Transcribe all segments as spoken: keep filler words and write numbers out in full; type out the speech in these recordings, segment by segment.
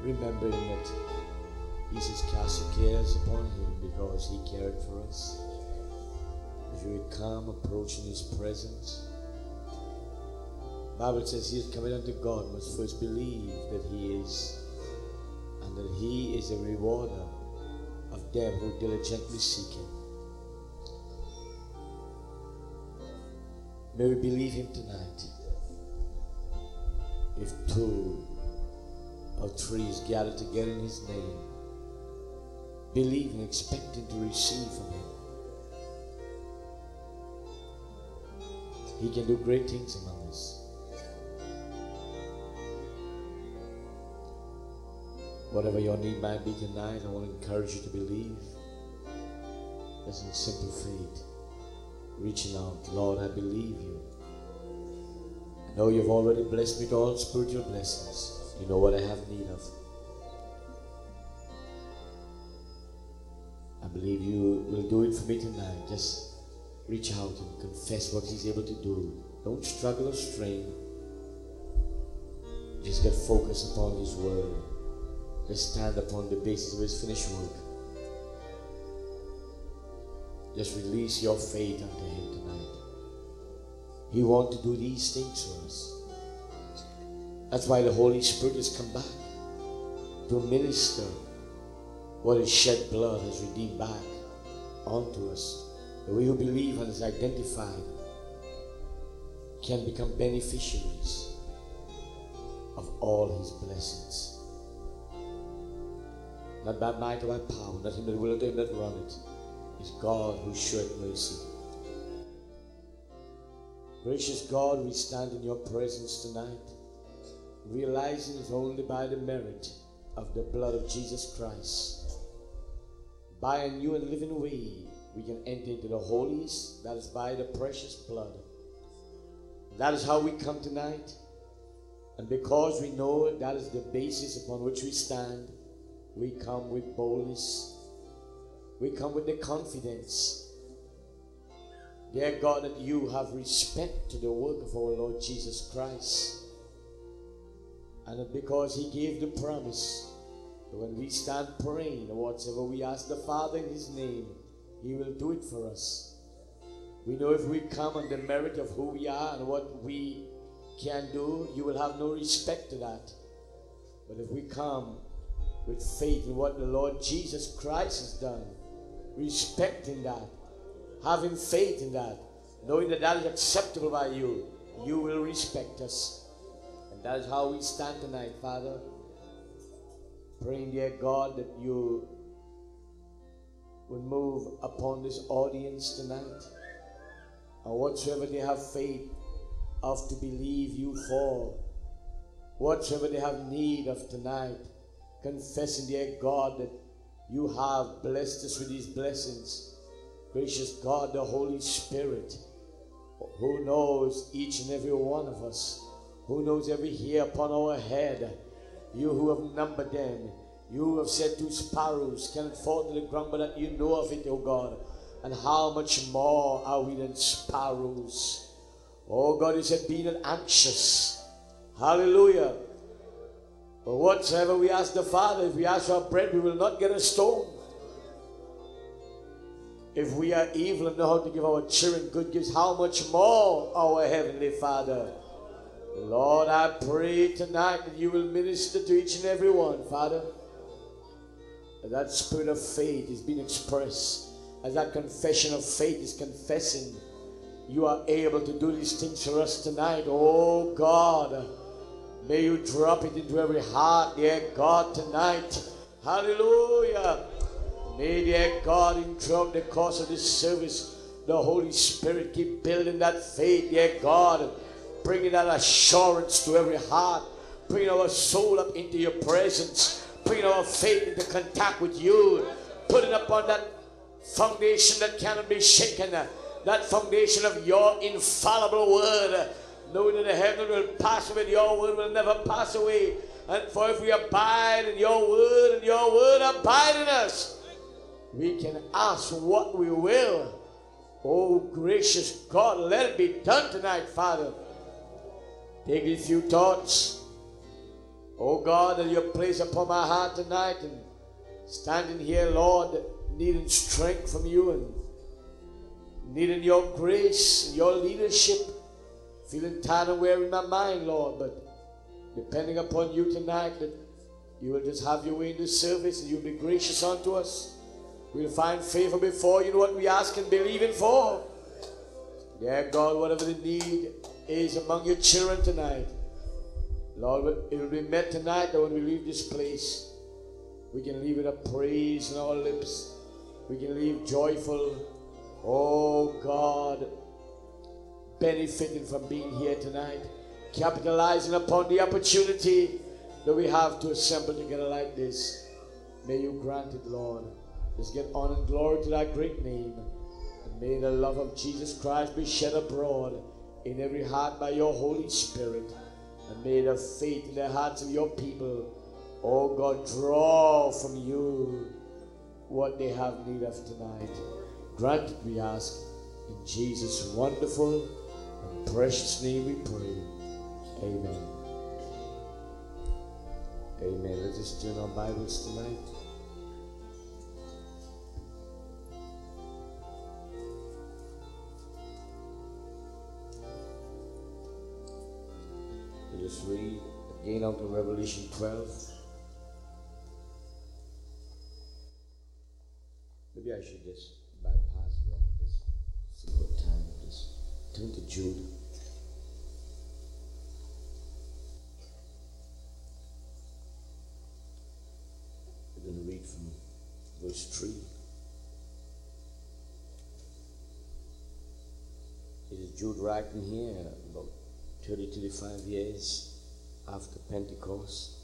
remembering that He says, cast your cares upon Him because He cared for us. If you would come, approaching His presence. The Bible says, he is coming unto God must first believe that He is, and that He is a rewarder of them who diligently seek Him. May we believe Him tonight. If two or three is gathered together in His name, believing, expecting to receive from Him, He can do great things among us. Whatever your need might be tonight, I want to encourage you to believe. Just in simple faith, reaching out. Lord, I believe You. I know You've already blessed me with all spiritual blessings. You know what I have need of. I believe You will do it for me tonight. Just reach out and confess what He's able to do. Don't struggle or strain. Just get focused upon His word. Just stand upon the basis of His finished work. Just release your faith unto Him tonight. He wants to do these things for us. That's why the Holy Spirit has come back to minister what His shed blood has redeemed back onto us. The we who believe and is identified can become beneficiaries of all His blessings. Not by might or by power, not him that willeth, him that runneth. It's God who showeth mercy. Gracious God, we stand in Your presence tonight, realizing it's only by the merit of the blood of Jesus Christ, by a new and living way, we can enter into the holiest. That is by the precious blood. That is how we come tonight. And because we know that is the basis upon which we stand, we come with boldness. We come with the confidence, dear God, that You have respect to the work of our Lord Jesus Christ. And that because He gave the promise that when we stand praying or whatever we ask the Father in His name, He will do it for us. We know if we come on the merit of who we are and what we can do, You will have no respect to that. But if we come with faith in what the Lord Jesus Christ has done, respecting that, having faith in that, knowing that that is acceptable by You, You will respect us. And that is how we stand tonight, Father. Praying, dear God, that You would move upon this audience tonight. And whatsoever they have faith of to believe You for, whatsoever they have need of tonight, confessing, dear God, that You have blessed us with these blessings. Gracious God, the Holy Spirit, who knows each and every one of us, who knows every hair upon our head, You who have numbered them, You who have said two sparrows cannot fall to the ground, but that You know of it, O God. And how much more are we than sparrows? Oh God, You said, be not anxious. Hallelujah. But whatsoever we ask the Father, if we ask for bread, we will not get a stone. If we are evil and know how to give our children good gifts, how much more our Heavenly Father? Lord, I pray tonight that You will minister to each and every one, Father. As that spirit of faith is being expressed, as that confession of faith is confessing, You are able to do these things for us tonight. Oh God, may You drop it into every heart, dear God, tonight. Hallelujah. May, dear God, in throughout the course of this service, the Holy Spirit keep building that faith, dear God, bringing that assurance to every heart, bringing our soul up into Your presence, bringing our faith into contact with You, putting upon that foundation that cannot be shaken, that foundation of Your infallible word, knowing that the heaven will pass away, Your word will never pass away. And for if we abide in Your word, and Your word abide in us, we can ask what we will. Oh, gracious God, let it be done tonight, Father. Take these few thoughts. Oh God, that you have placed upon my heart tonight, and standing here, Lord, needing strength from you and needing your grace and your leadership, feeling tired and weary in my mind, Lord, but depending upon you tonight, that you will just have your way in this service and you'll be gracious unto us. We'll find favor before you, know what we ask and believe in for. Yeah, God, whatever the need is among your children tonight, Lord, it will be met tonight that when we leave this place, we can leave with a praise in our lips. We can leave joyful, oh God, benefiting from being here tonight, capitalizing upon the opportunity that we have to assemble together like this. May you grant it, Lord. Let's get honor and glory to thy great name. And may the love of Jesus Christ be shed abroad in every heart by your Holy Spirit. And may the faith in the hearts of your people, oh God, draw from you what they have need of tonight. Grant it, we ask. In Jesus' wonderful and precious name we pray. Amen. Amen. Let's just turn our Bibles tonight. Let us read again out of Revelation twelve. Maybe I should just bypass that this simple time. Just turn to Jude. We're going to read from verse three. It is Jude writing here about thirty, thirty-five years after Pentecost.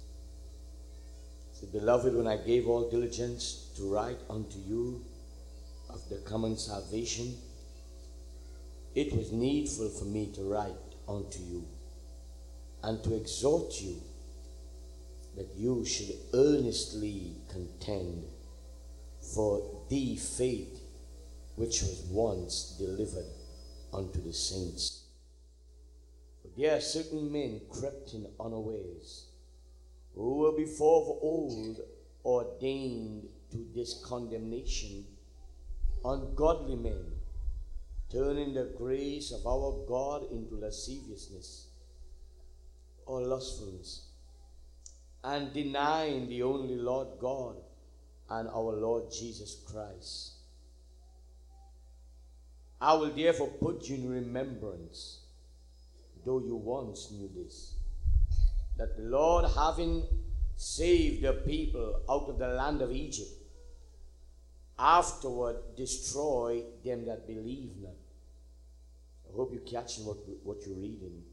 It said, Beloved, when I gave all diligence to write unto you of the common salvation, it was needful for me to write unto you and to exhort you that you should earnestly contend for the faith which was once delivered unto the saints. For there are certain men crept in unawares, who were before of old ordained to this condemnation, ungodly men, turning the grace of our God into lasciviousness or lustfulness, and denying the only Lord God and our Lord Jesus Christ. I will therefore put you in remembrance, though you once knew this, that the Lord, having saved the people out of the land of Egypt, afterward destroyed them that believe not. I hope you're catching what, what you're reading.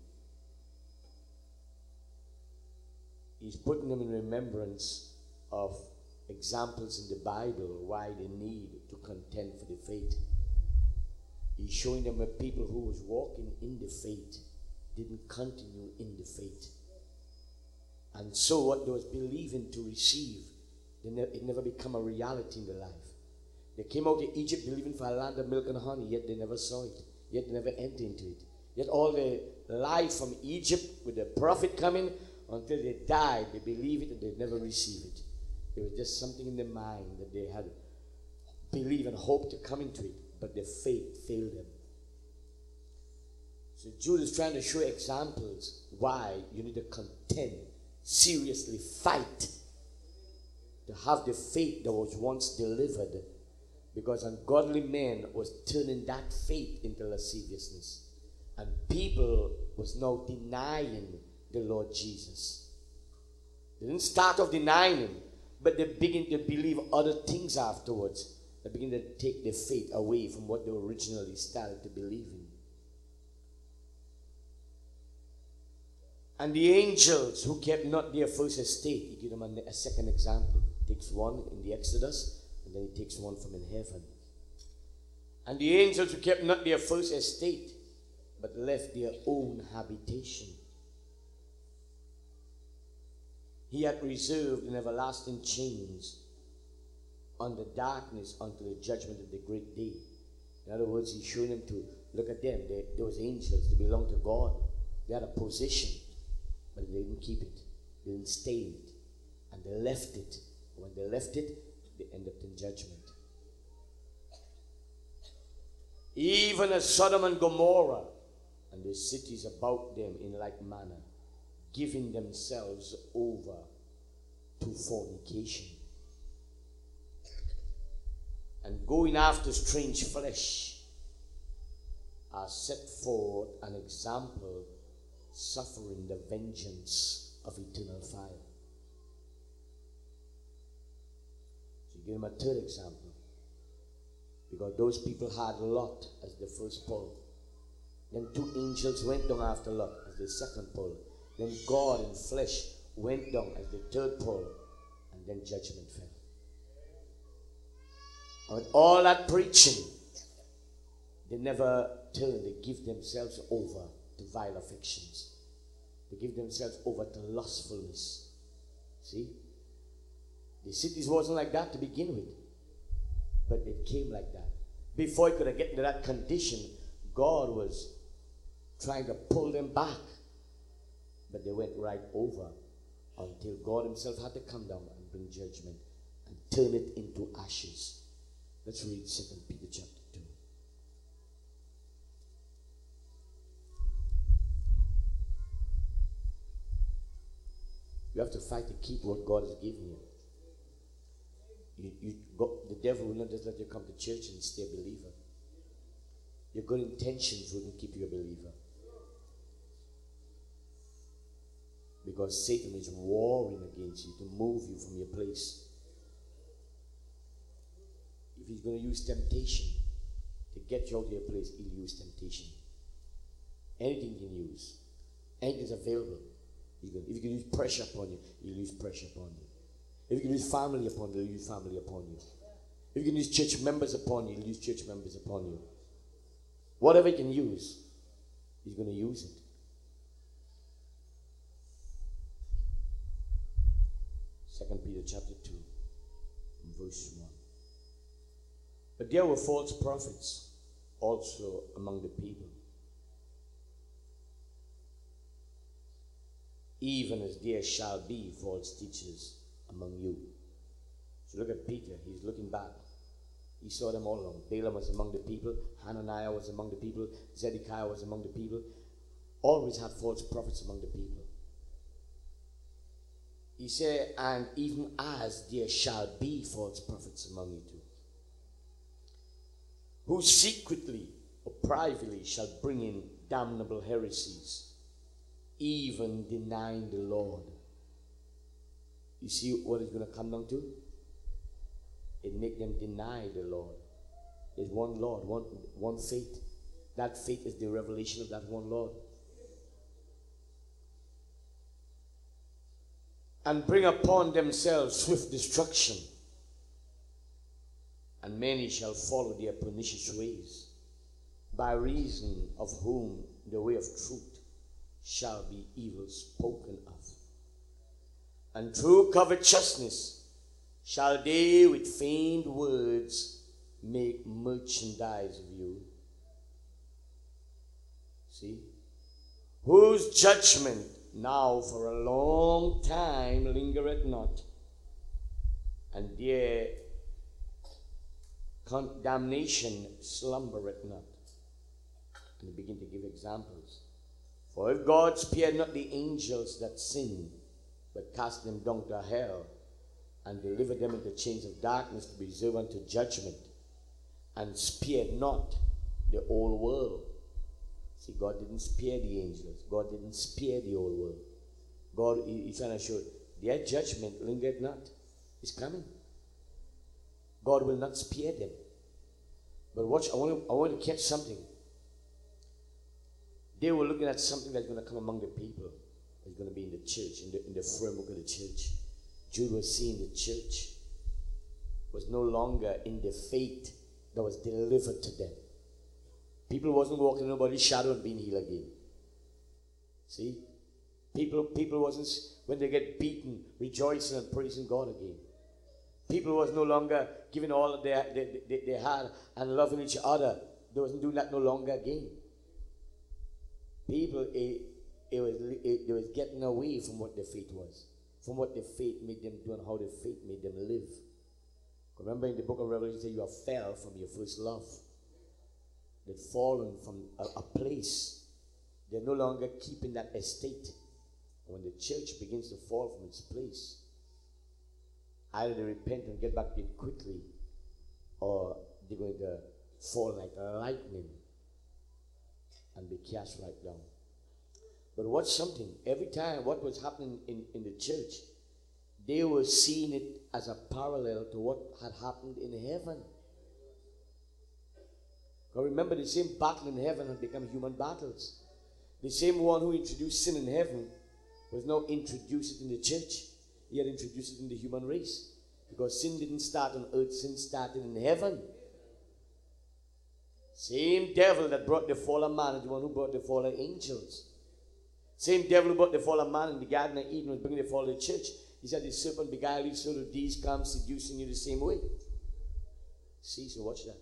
He's putting them in remembrance of examples in the Bible why they need to contend for the faith. He's showing them a people who was walking in the faith didn't continue in the faith. And so what they was believing to receive, they ne- it never become a reality in their life. They came out of Egypt believing for a land of milk and honey, yet they never saw it. Yet they never entered into it. Yet all the life from Egypt with the prophet coming, until they died, they believe it and they never receive it. It was just something in their mind that they had believed and hoped to come into it, but their faith failed them. So Jude is trying to show examples why you need to contend, seriously fight to have the faith that was once delivered, because ungodly men was turning that faith into lasciviousness, and people was now denying the Lord Jesus. They didn't start off denying him, but they begin to believe other things afterwards. They begin to take their faith away from what they originally started to believe in. And the angels who kept not their first estate, he gives them a, a second example. He takes one in the Exodus, and then he takes one from in heaven. And the angels who kept not their first estate, but left their own habitation, he had reserved in everlasting chains under darkness until the judgment of the great day. In other words, he's showing them to look at them. They, those angels, they belong to God. They had a position, but they didn't keep it. They didn't stay in it. And they left it. When they left it, they ended up in judgment. Even as Sodom and Gomorrah and the cities about them in like manner, giving themselves over to fornication and going after strange flesh, are set forth an example, suffering the vengeance of eternal fire. So you give them a third example. Because those people had Lot as the first pole. Then two angels went down after Lot as the second pole. Then God in flesh went down as the third pole. And then judgment fell. And with all that preaching, they never turn. They give themselves over to vile affections. They give themselves over to lustfulness. See? The cities wasn't like that to begin with. But it came like that. Before it could have gotten to that condition, God was trying to pull them back. But they went right over until God himself had to come down and bring judgment and turn it into ashes. Let's read Second Peter chapter two. You have to fight to keep what God has given you. You, you go, the devil will not just let you come to church and stay a believer. Your good intentions wouldn't keep you a believer. Because Satan is warring against you to move you from your place. If he's going to use temptation to get you out of your place, he'll use temptation. Anything he can use. Anything's available. If you can use pressure upon you, he'll use pressure upon you. If you can use family upon you, he'll use family upon you. If you can use church members upon you, he'll use church members upon you. Whatever he can use, he's going to use it. Second Peter chapter two, verse one. But there were false prophets also among the people, even as there shall be false teachers among you. So look at Peter. He's looking back. He saw them all along. Balaam was among the people. Hananiah was among the people. Zedekiah was among the people. Always had false prophets among the people. He said, and even as there shall be false prophets among you too, who secretly or privately shall bring in damnable heresies, even denying the Lord. You see what it's going to come down to? It make them deny the Lord. There's one Lord, one, one faith. That faith is the revelation of that one Lord. And bring upon themselves swift destruction. And many shall follow their pernicious ways, by reason of whom the way of truth shall be evil spoken of. And through covetousness shall they with feigned words make merchandise of you. See? Whose judgment now for a long time lingereth not, and their condemnation slumbereth not. And they begin to give examples. For if God spared not the angels that sinned, but cast them down to hell, and delivered them into chains of darkness to be reserved unto judgment, and spared not the whole world. See, God didn't spare the angels. God didn't spare the whole world. God is trying to show their judgment lingered not. It's coming. God will not spare them. But watch, I want to, I want to catch something. They were looking at something that's going to come among the people. It's going to be in the church, in the, in the framework of the church. Jude was seeing the church was no longer in the faith that was delivered to them. People wasn't walking in nobody's shadow and being healed again. See? People, people wasn't, when they get beaten, rejoicing and praising God again. People was no longer giving all of their, they, they, they had and loving each other. They wasn't doing that no longer again. People, it, it was, it, they was getting away from what their faith was. from what their faith made them do and how their faith made them live. Remember in the book of Revelation, it says you have fell from your first love. They've fallen from a, a place. They're no longer keeping that estate. And when the church begins to fall from its place, either they repent and get back to it quickly, or they're going to fall like lightning and be cast right down. But watch something. Every time what was happening in, in the church, they were seeing it as a parallel to what had happened in heaven. But remember, the same battle in heaven had become human battles. The same one who introduced sin in heaven was now introduced it in the church. He had introduced it in the human race. Because sin didn't start on earth, sin started in heaven. Same devil that brought the fallen man is the one who brought the fallen angels. Same devil who brought the fallen man in the Garden of Eden was bringing the fall of the church. He said, the serpent beguiled you, so do these come seducing you the same way. See, so watch that.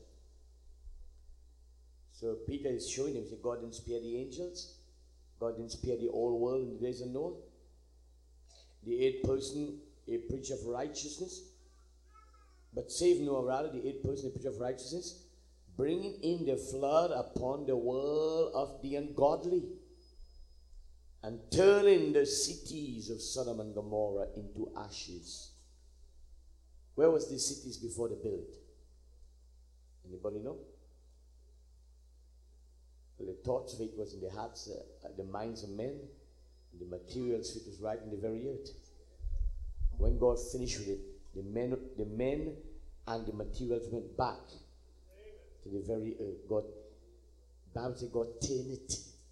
So Peter is showing him, he said, God didn't spare the angels. God didn't spare the whole world in the days of Noah. The eighth person, a preacher of righteousness. But save Noah, rather, the eighth person, a preacher of righteousness, bringing in the flood upon the world of the ungodly, and turning the cities of Sodom and Gomorrah into ashes. Where was these cities before they built? Anybody know? Well, the thoughts of it was in the hearts, uh, the minds of men. And the materials of it was right in the very earth. When God finished with it, the men, the men and the materials went back to the very earth. God, the Bible says God turned it.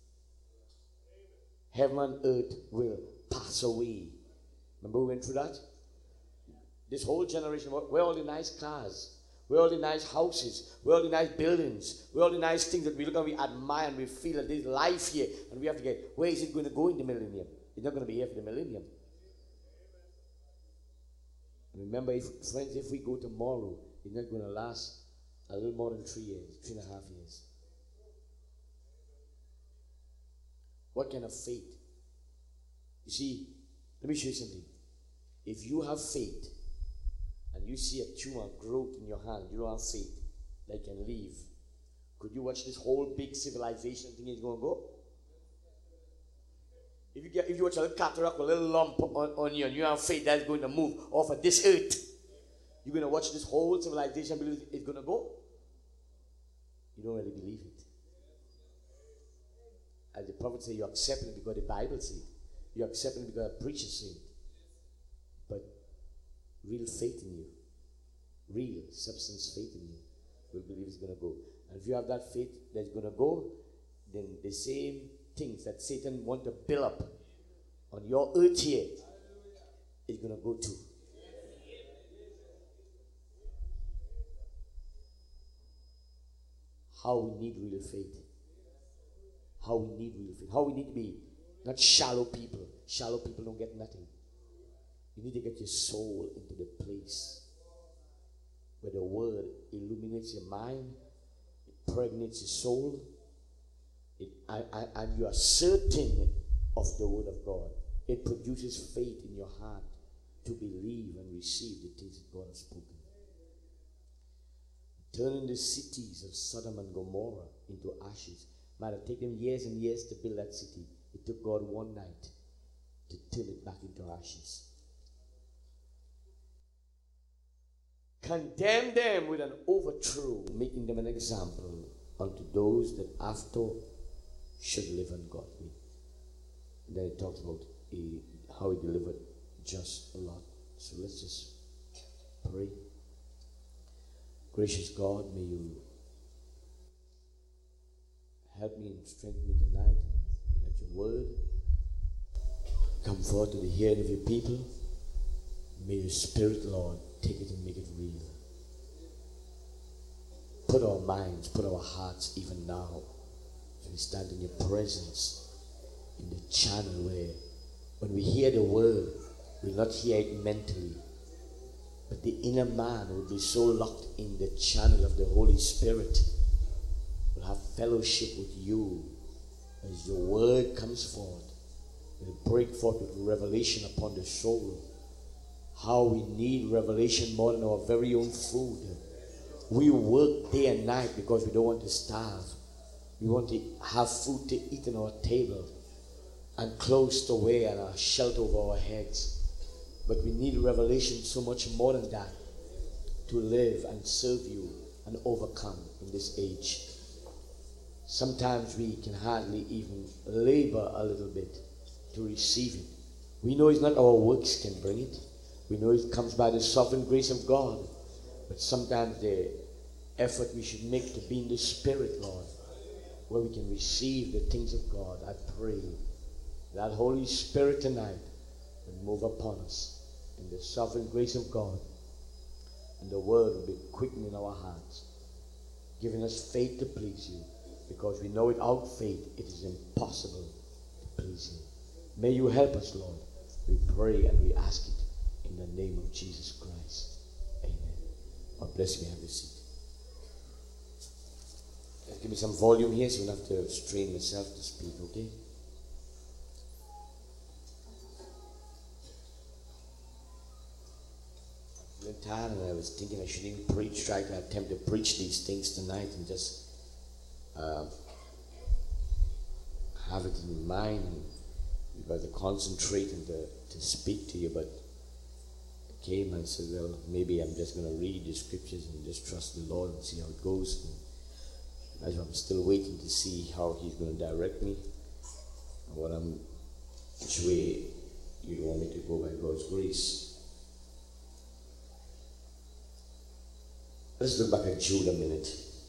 Heaven and earth will pass away. Remember we went through that? This whole generation, where all the nice cars, where all the nice houses, where all the nice buildings, where all the nice things that we look and we admire and we feel that there's life here, and we have to get, where is it going to go in the millennium? It's not going to be here for the millennium. Remember, if, friends, if we go tomorrow, it's not going to last a little more than three years, three and a half years. What kind of faith? You see, let me show you something. If you have faith and you see a tumor growth in your hand, you don't have faith that can leave. Could you watch this whole big civilization thing is going to go? If you get, if you watch a little cataract, a little lump on, on you, and you have faith that's going to move off of this earth, you're going to watch this whole civilization believe it's going to go? You don't really believe it. As the prophet said, you accept it because the Bible says it. You accept it because a preacher said it. But real faith in you, real substance faith in you, will believe it's going to go. And if you have that faith that's going to go, then the same things that Satan wants to build up on your earth here is going to go too. How we need real faith. How we need real faith. How we need to be not shallow people. Shallow people don't get nothing. You need to get your soul into the place where the word illuminates your mind, it impregnates your soul, it, and, and you are certain of the word of God. It produces faith in your heart to believe and receive the things that God has spoken. Turning the cities of Sodom and Gomorrah into ashes. Might have taken years and years to build that city. It took God one night to turn it back into ashes. Condemn them with an overthrow, making them an example unto those that after should live ungodly. And then it talks about a, how he delivered just a lot. So let's just pray. Gracious God, may you help me and strengthen me tonight. Let your word come forth to the hearing of your people. May your Spirit, Lord, take it and make it real. Put our minds, put our hearts even now, as we stand in your presence, in the channel where when we hear the word, we'll not hear it mentally, but the inner man will be so locked in the channel of the Holy Spirit. We'll have fellowship with you as your word comes forth. will break forth with revelation upon the soul. How we need revelation more than our very own food. We work day and night because we don't want to starve. We want to have food to eat on our table and clothes to wear and a shelter over our heads. But we need revelation so much more than that to live and serve you and overcome in this age. Sometimes we can hardly even labor a little bit to receive it. We know it's not our works can bring it. We know it comes by the sovereign grace of God. But sometimes the effort we should make to be in the Spirit, Lord, where we can receive the things of God. I pray that Holy Spirit tonight will move upon us in the sovereign grace of God. And the word will be quickened in our hearts, giving us faith to please you. Because we know without faith it is impossible to please you. May you help us, Lord. We pray and we ask it in the name of Jesus Christ. Amen. God bless you. Have a seat. Give me some volume here so you don't have to strain myself to speak, okay? I'm feeling tired and I was thinking I shouldn't even preach, try to attempt to preach these things tonight and just uh, have it in mind and because to concentrate and to, to speak to you, but I came and said, well, maybe I'm just going to read the scriptures and just trust the Lord and see how it goes. And I'm still waiting to see how He's going to direct me and what I'm, which way you want me to go by God's grace. Let's look back at Jude a minute.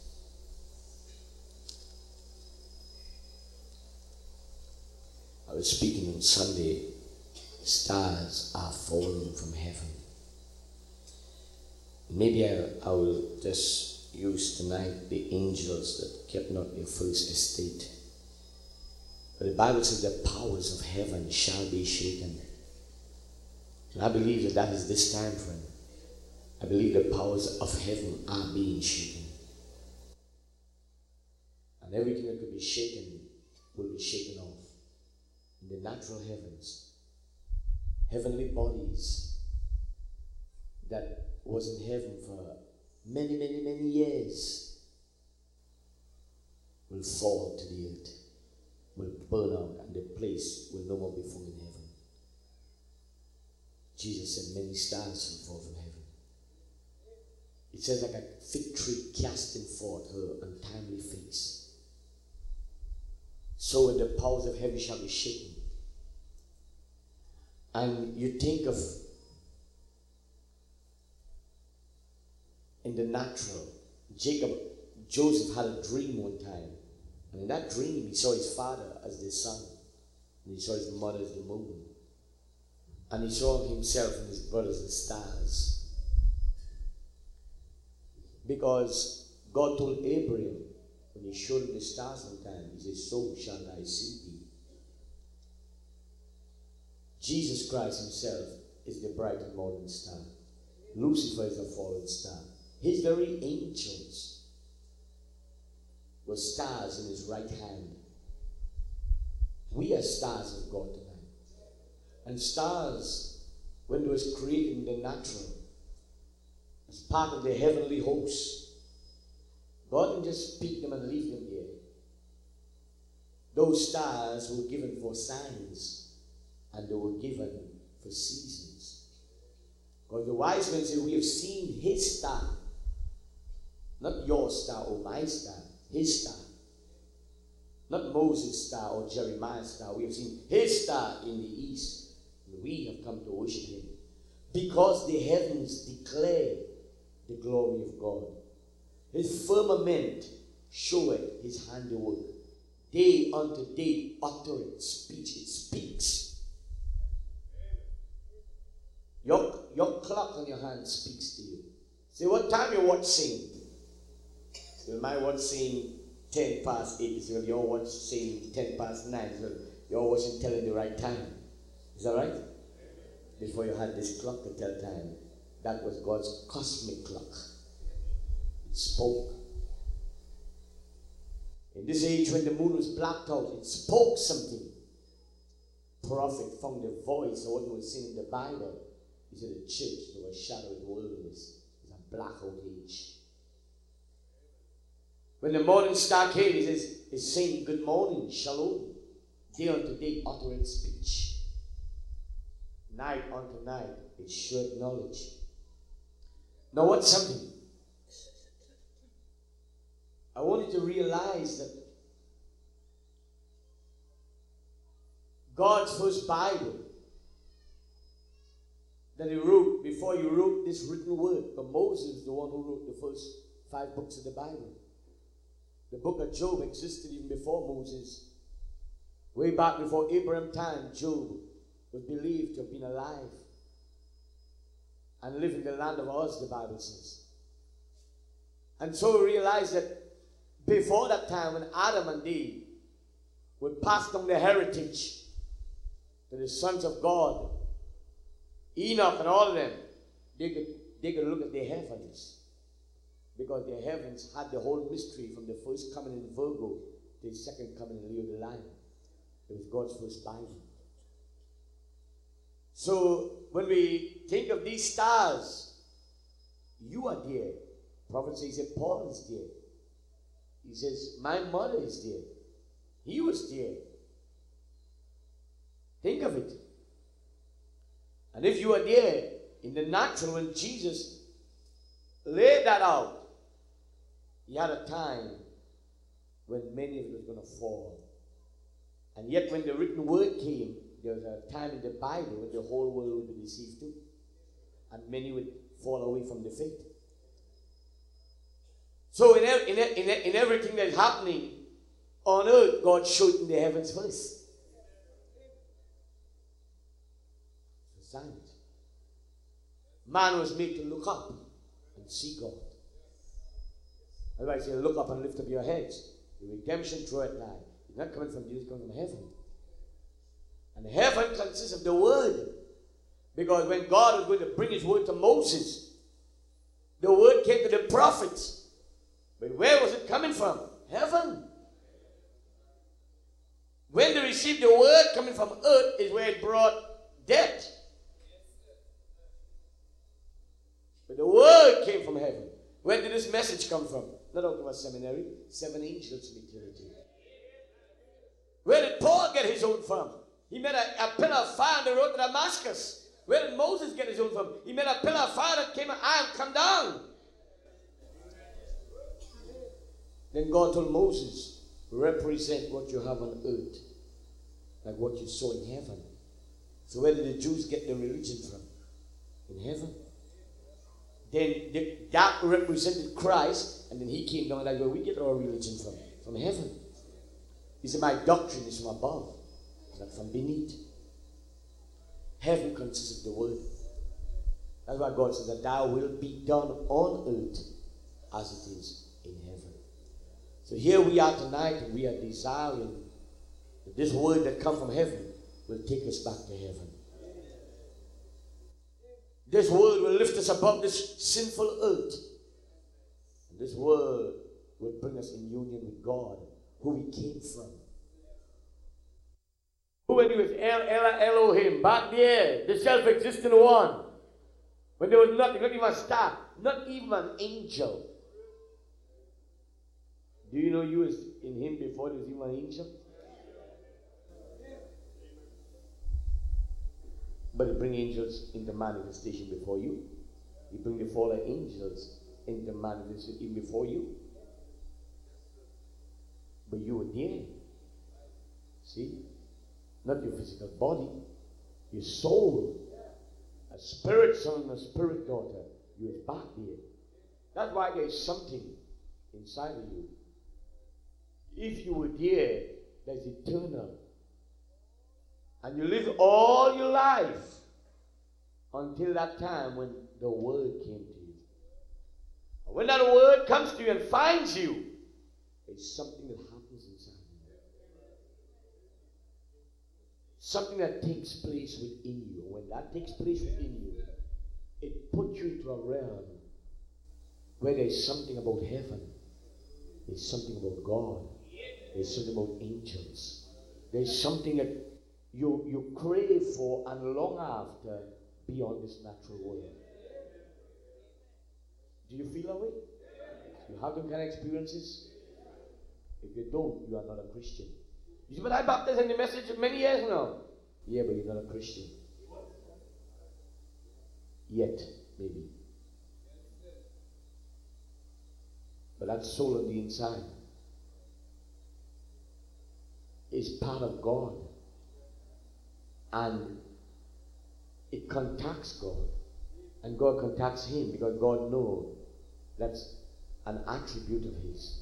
I was speaking on Sunday, stars are falling from heaven. Maybe I, I will just use tonight the angels that kept not their first estate. But the Bible says the powers of heaven shall be shaken. And I believe that that is this time, friend. I believe the powers of heaven are being shaken. And everything that could be shaken will be shaken off. In the natural heavens, heavenly bodies that was in heaven for many, many, many years will fall to the earth, will burn out, and the place will no more be found in heaven. Jesus said many stars will fall from heaven. It says like a fig tree casting forth her untimely face. So when the powers of heaven shall be shaken. And you think of in the natural, Jacob, Joseph had a dream one time. And in that dream, he saw his father as the sun. And he saw his mother as the moon. And he saw himself and his brothers as stars. Because God told Abraham, when he showed him the stars one time, he said, so shall thy seed be. Jesus Christ himself is the bright and morning star. Lucifer is a fallen star. His very angels were stars in his right hand. We are stars of God tonight. And stars, when it was created in the natural, as part of the heavenly host, God didn't just pick them and leave them there. Those stars were given for signs, and they were given for seasons. Because the wise men say, we have seen his star. Not your star or my star, his star. Not Moses' star or Jeremiah's star. We have seen his star in the east. And we have come to worship him. Because the heavens declare the glory of God. His firmament showeth his handiwork. Day unto day uttereth speech. It speaks. Your, your clock on your hand speaks to you. Say, what time your watch saying? Well, my watch saying ten past eight. So your watch saying ten past nine. So your watch is telling the right time. Is that right? Before you had this clock to tell time, that was God's cosmic clock. It spoke. In this age when the moon was blacked out, it spoke something. prophet found a voice of what was seen in the Bible. He said the church, there was shadow in the wilderness. It's a blackout age. When the morning star came, he says, he's saying, good morning, shalom. Day unto day, uttereth speech. Night unto night, it's shred knowledge. Now what's something? I want you to realize that God's first Bible that he wrote before he wrote this written word, but Moses is the one who wrote the first five books of the Bible. The book of Job existed even before Moses. Way back before Abraham time, Job was believed to have been alive and lived in the land of Uz, the Bible says. And so we realize that before that time, when Adam and Eve would pass down the heritage to the sons of God, Enoch and all of them, they could, they could look at the heavens, because the heavens had the whole mystery from the first coming in Virgo to the second coming in Leo the Lion. It was God's first Bible. So when we think of these stars, you are there. Prophet says that Paul is there. He says, my mother is there. He was there. Think of it. And if you are there in the natural, when Jesus laid that out, he had a time when many of us were going to fall. And yet when the written word came, there was a time in the Bible when the whole world would be deceived too. And many would fall away from the faith. So in, in, in, in everything that's happening on earth, God showed in the heavens first. It's a sign. Man was made to look up and see God. Otherwise, you look up and lift up your heads. The redemption through it lie. It's not coming from Jesus, it's coming from heaven. And heaven consists of the word. Because when God was going to bring his word to Moses, the word came to the prophets. But where was it coming from? Heaven. When they received the word coming from earth is where it brought death. But the word came from heaven. Where did this message come from? Not out of a seminary. Seven angels literally. Where did Paul get his own from? He made a, a pillar of fire on the road to Damascus. Where did Moses get his own from? He made a pillar of fire that came and iron come down. Then God told Moses, represent what you have on earth, like what you saw in heaven. So where did the Jews get their religion from? In heaven. Then the, that represented Christ, and then he came down like where we get our religion from, from heaven. He said, my doctrine is from above, not from beneath. Heaven consists of the word. That's why God says that thy will be done on earth as it is in heaven. So here we are tonight, and we are desiring that this word that comes from heaven will take us back to heaven. This word will lift us above this sinful earth. And this word will bring us in union with God, who we came from. Who when he was El, El, Elohim, back there, the self-existent one. When there was nothing, not even a star, not even an angel. Do you know you was in him before there was even an angel? But he bring angels into manifestation before you. He bring the fallen angels into manifestation even before you. But you were there. See? Not your physical body. Your soul. A spirit son and a spirit daughter. You was back there. That's why there is something inside of you. If you were there, that's eternal. And you live all your life until that time when the word came to you. And when that word comes to you and finds you, it's something that happens inside you. Something that takes place within you. And when that takes place within you, it puts you into a realm where there's something about heaven. There's something about God. There's something about angels. There's something that you, you crave for and long after beyond this natural world. Do you feel that way? You have them kind of experiences? If you don't, you are not a Christian. You say, but I baptized in the message many years now. Yeah, but you're not a Christian. Yet, maybe. But that soul on the inside is part of God. And it contacts God. And God contacts him because God knows that's an attribute of his.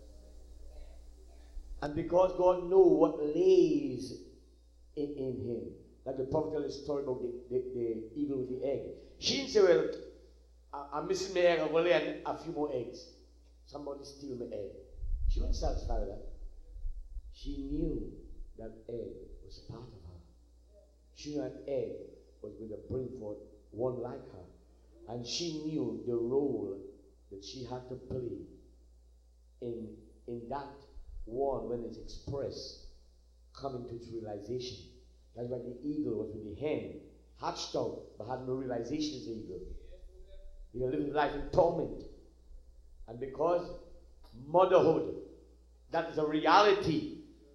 And because God knows what lays in, in him. Like the prophet tells a story about the, the, the eagle with the egg. She didn't say, well, I, I'm missing my egg, I'm going to lay a few more eggs. Somebody steal my egg. She wasn't satisfied with that. She knew that egg was part of her. She knew that egg was going to bring forth one like her. And she knew the role that she had to play in, in that one when it's expressed, coming to its realization. That's why the eagle was with the hen, hatched out, but had no realization as the eagle. You know, living life in torment. And because motherhood, that is a reality,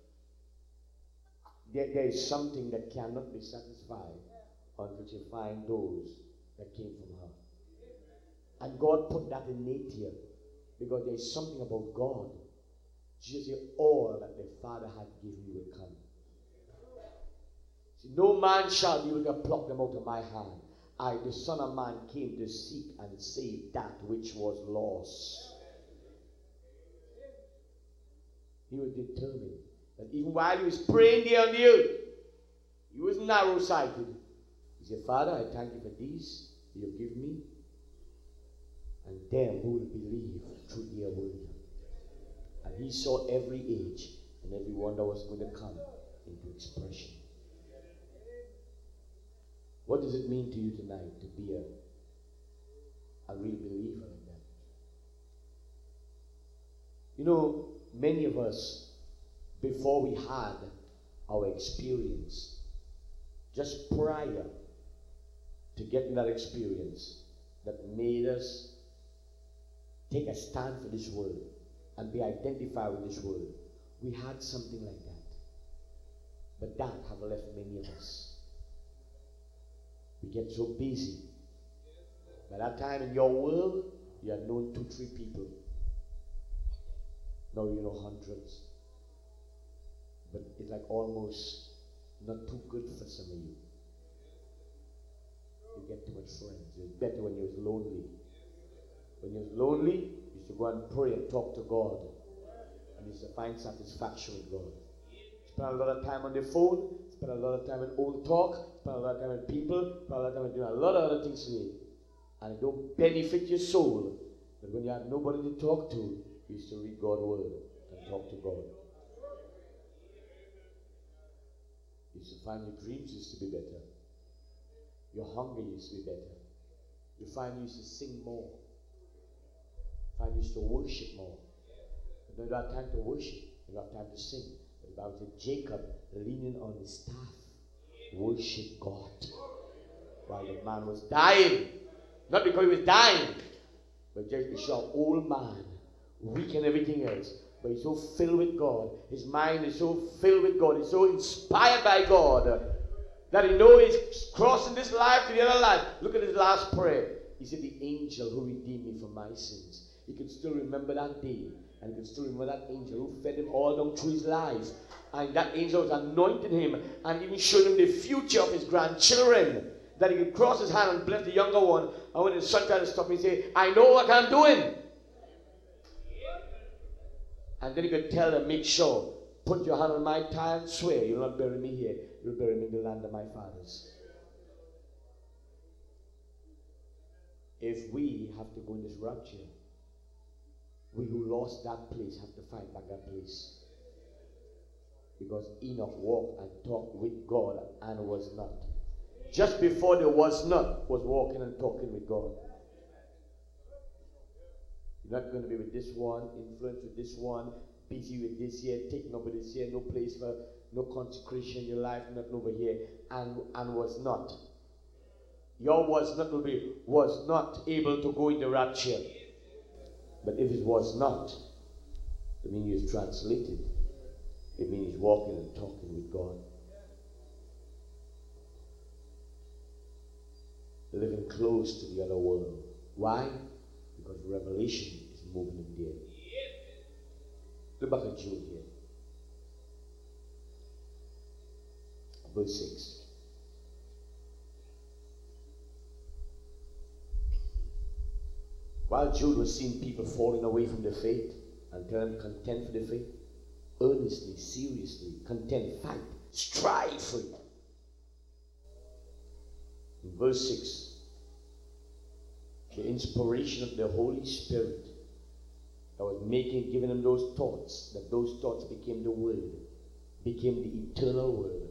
there, there is something that cannot be satisfied until you find those that came from her. And God put that in nature because there is something about God. Jesus said, all that the Father had given you will come. See, no man shall be able to pluck them out of my hand. I, the Son of Man, came to seek and save that which was lost. He was determined that even while he was praying there on the earth, he was narrow-sighted. He said, Father, I thank you for these you have given me, and them who will believe through their word. And he saw every age and every one that was going to come into expression. What does it mean to you tonight to be a, a real believer in that? You know, many of us, before we had our experience, just prior to getting that experience that made us take a stand for this world and be identified with this world, we had something like that. But that have left many of us. We get so busy. By that time in your world, you had known two, three people. Now you know hundreds. But it's like almost not too good for some of you. You get too much friends. It's better when you're lonely. When you're lonely, you should go and pray and talk to God. And you should find satisfaction with God. Spend a lot of time on the phone, spend a lot of time in old talk, spend a lot of time with people, spend a lot of time doing a lot of other things today. And it don't benefit your soul. But when you have nobody to talk to, you used to read God's word and talk to God. You used to find your dreams used to be better. Your hunger used to be better. You find you used to sing more. You find you used to worship more. But you don't have time to worship. You don't have time to sing. But the Bible said Jacob, leaning on his staff, worshiped God while the man was dying. Not because he was dying, but just because an old man, weak and everything else. But he's so filled with God. His mind is so filled with God. He's so inspired by God that he knows he's crossing this life to the other life. Look at his last prayer. He said, the angel who redeemed me from my sins. He could still remember that day. And he could still remember that angel who fed him all down through his life. And that angel was anointing him and even showing him the future of his grandchildren. That he could cross his hand and bless the younger one. And when his son tried to stop him, he said, I know what I'm doing. And then he could tell them, make sure, put your hand on my thigh and swear, you'll not bury me here. You'll bury me in the land of my fathers. If we have to go in this rapture, we who lost that place have to find back that place. Because Enoch walked and talked with God and was not. Just before there was not, was walking and talking with God. You're not going to be with this one, influenced with this one, busy with this here, taking over this here, no place for, no consecration in your life, nothing over here, and, and was not. Your was not, was not able to go in the rapture. But if it was not, it means he's translated. It means he's walking and talking with God. Living close to the other world. Why? Because revelation is moving him there. Look back at Jude here. Verse six. While Jude was seeing people falling away from the faith and turning content for the faith, earnestly, seriously, contend, fight, strive for it. In verse six, the inspiration of the Holy Spirit that was making, giving him those thoughts, that those thoughts became the Word, became the eternal Word.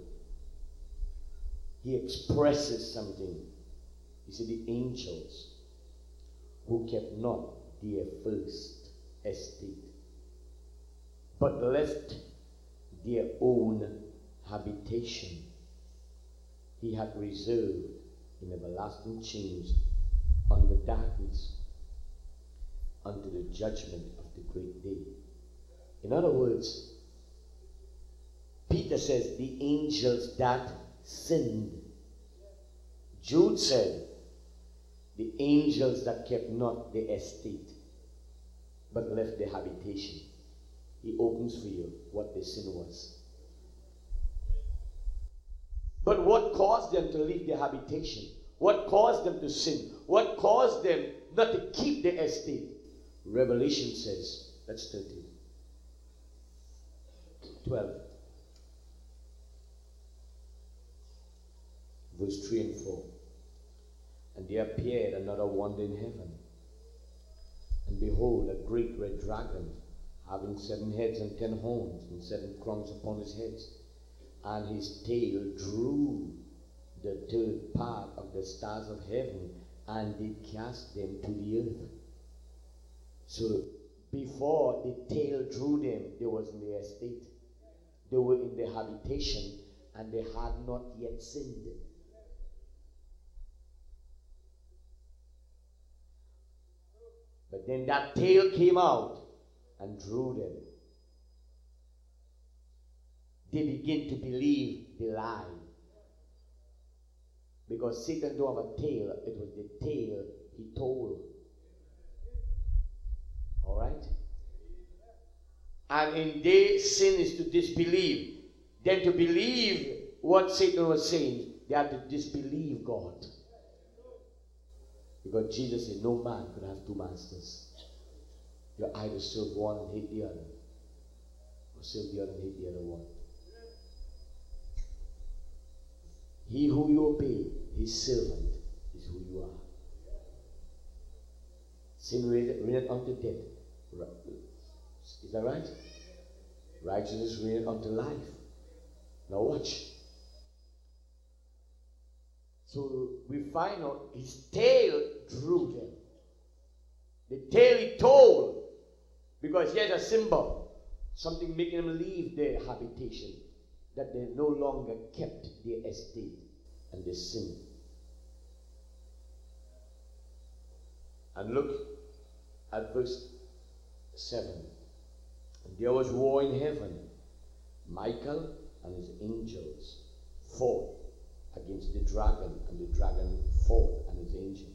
He expresses something. He said, the angels who kept not their first estate, but left their own habitation, he had reserved in everlasting chains under darkness unto the judgment of the great day. In other words, Peter says the angels that sinned. Jude said the angels that kept not the estate but left the habitation. He opens for you what the sin was. But what caused them to leave their habitation? What caused them to sin? What caused them not to keep the estate? Revelation says, that's thirteen. twelve. Verse three and four. And there appeared another wonder in heaven. And behold, a great red dragon, having seven heads and ten horns, and seven crowns upon his heads. And his tail drew the third part of the stars of heaven, and did cast them to the earth. So before the tail drew them, they was in the estate. They were in the habitation, and they had not yet sinned. But then that tail came out and drew them. They begin to believe the lie. Because Satan don't have a tail, it was the tail he told. Alright? And in their sin is to disbelieve. Then to believe what Satan was saying, they had to disbelieve God. Because Jesus said, no man could have two masters. You either serve one and hate the other, or serve the other and hate the other one. He who you obey, his servant, is who you are. Sin reigneth unto death. Is that right? Righteousness reigneth unto life. Now watch. So we find out his tail drew them. The tail he told, because he had a symbol, something making them leave their habitation, that they no longer kept their estate and their sin. And look at verse seven. And there was war in heaven. Michael and his angels fought against the dragon, and the dragon fought and his angels.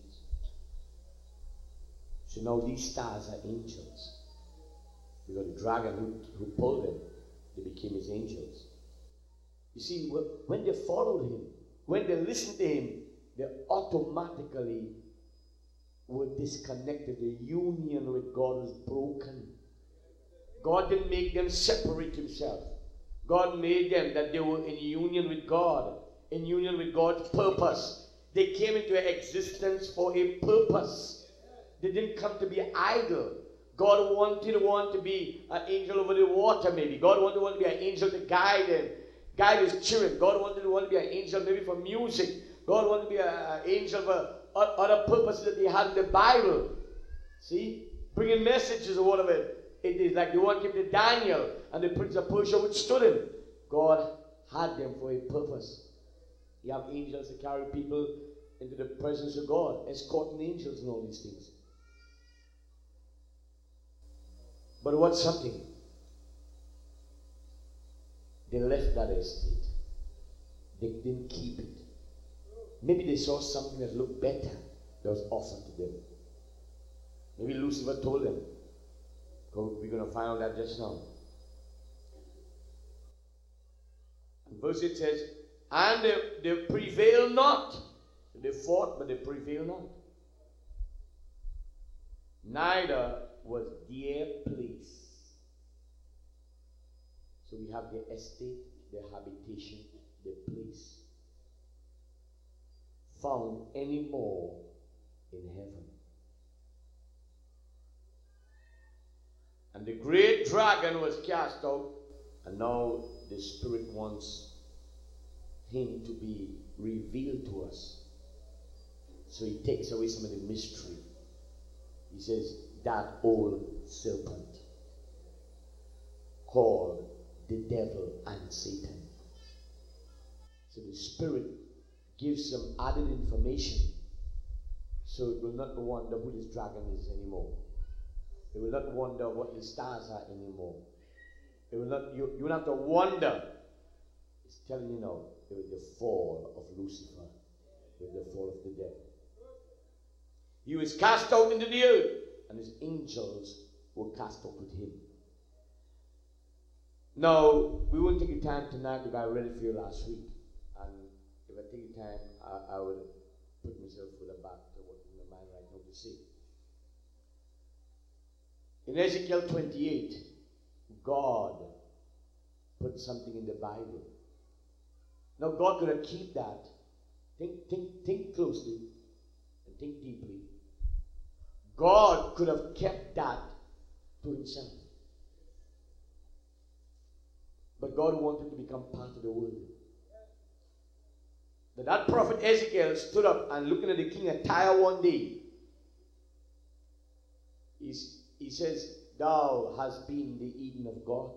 So now these stars are angels. Because the dragon who, who pulled them, they became his angels. You see, when they followed him, when they listened to him, they automatically were disconnected. The union with God was broken. God didn't make them separate himself. God made them that they were in union with God, in union with God's purpose. They came into existence for a purpose. They didn't come to be idle. God wanted one to be an angel over the water, maybe. God wanted one to be an angel to guide them, guide his children. God wanted one to be an angel maybe for music. God wanted to be an angel for other purposes that they had in the Bible. See? Bringing messages or whatever it is. Like the one came to Daniel and the prince of Persia withstood him. God had them for a purpose. You have angels that carry people into the presence of God, escorting angels and all these things. But what's something? They left that estate. They didn't keep it. Maybe they saw something that looked better that was offered to them. Maybe Lucifer told them. We're going to find out that just now. And verse eight says, and they, they prevail not. They fought, but they prevail not. Neither was their place. So we have their estate, their habitation, their place found anymore in heaven. And the great dragon was cast out, and now the Spirit wants him to be revealed to us. So he takes away some of the mystery. He says, that old serpent called the devil and Satan. So the Spirit gives some added information, so it will not wonder who this dragon is anymore. It will not wonder what the stars are anymore. It will not. You, you will have to wonder. It's telling you now. It was the fall of Lucifer. It was the fall of the devil. He was cast out into the earth, and his angels were cast out with him. Now, we won't take the time tonight because I read it for you last week. And if I take the time, I, I will put myself further back to what's in my mind right now to say. In Ezekiel twenty-eight, God put something in the Bible. Now, God could have kept that. Think, think, think closely and think deeply. God could have kept that to himself. But God wanted to become part of the world. But that prophet Ezekiel stood up and looking at the king of Tyre one day. He's, he says, thou hast been the Eden of God.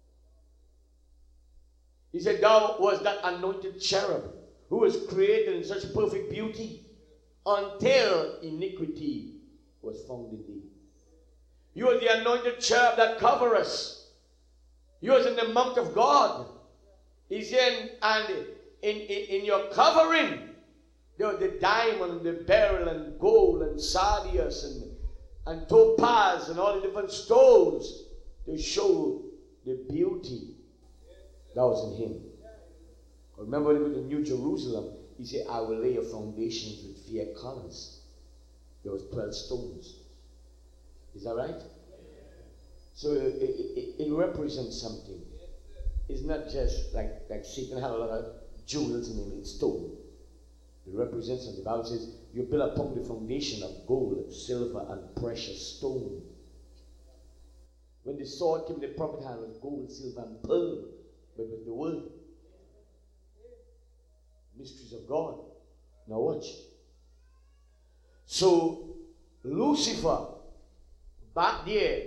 He said, thou was that anointed cherub who was created in such perfect beauty until iniquity was found in thee. You are the anointed cherub that cover us. You was in the mount of God. He's in, and in, in, in your covering, there was the diamond and the beryl and gold and sardius and, and topaz and all the different stones to show the beauty that was in him. Remember when he went to New Jerusalem, he said, I will lay your foundations with fair colors. There was twelve stones. Is that right? So it, it, it represents something. It's not just like, like Satan had a lot of jewels in him in stone. It represents something. The Bible says, you build upon the foundation of gold, silver, and precious stone. When the sword came, the prophet hand was gold, silver, and pearl. But with the word, mysteries of God. Now watch. So Lucifer, back there,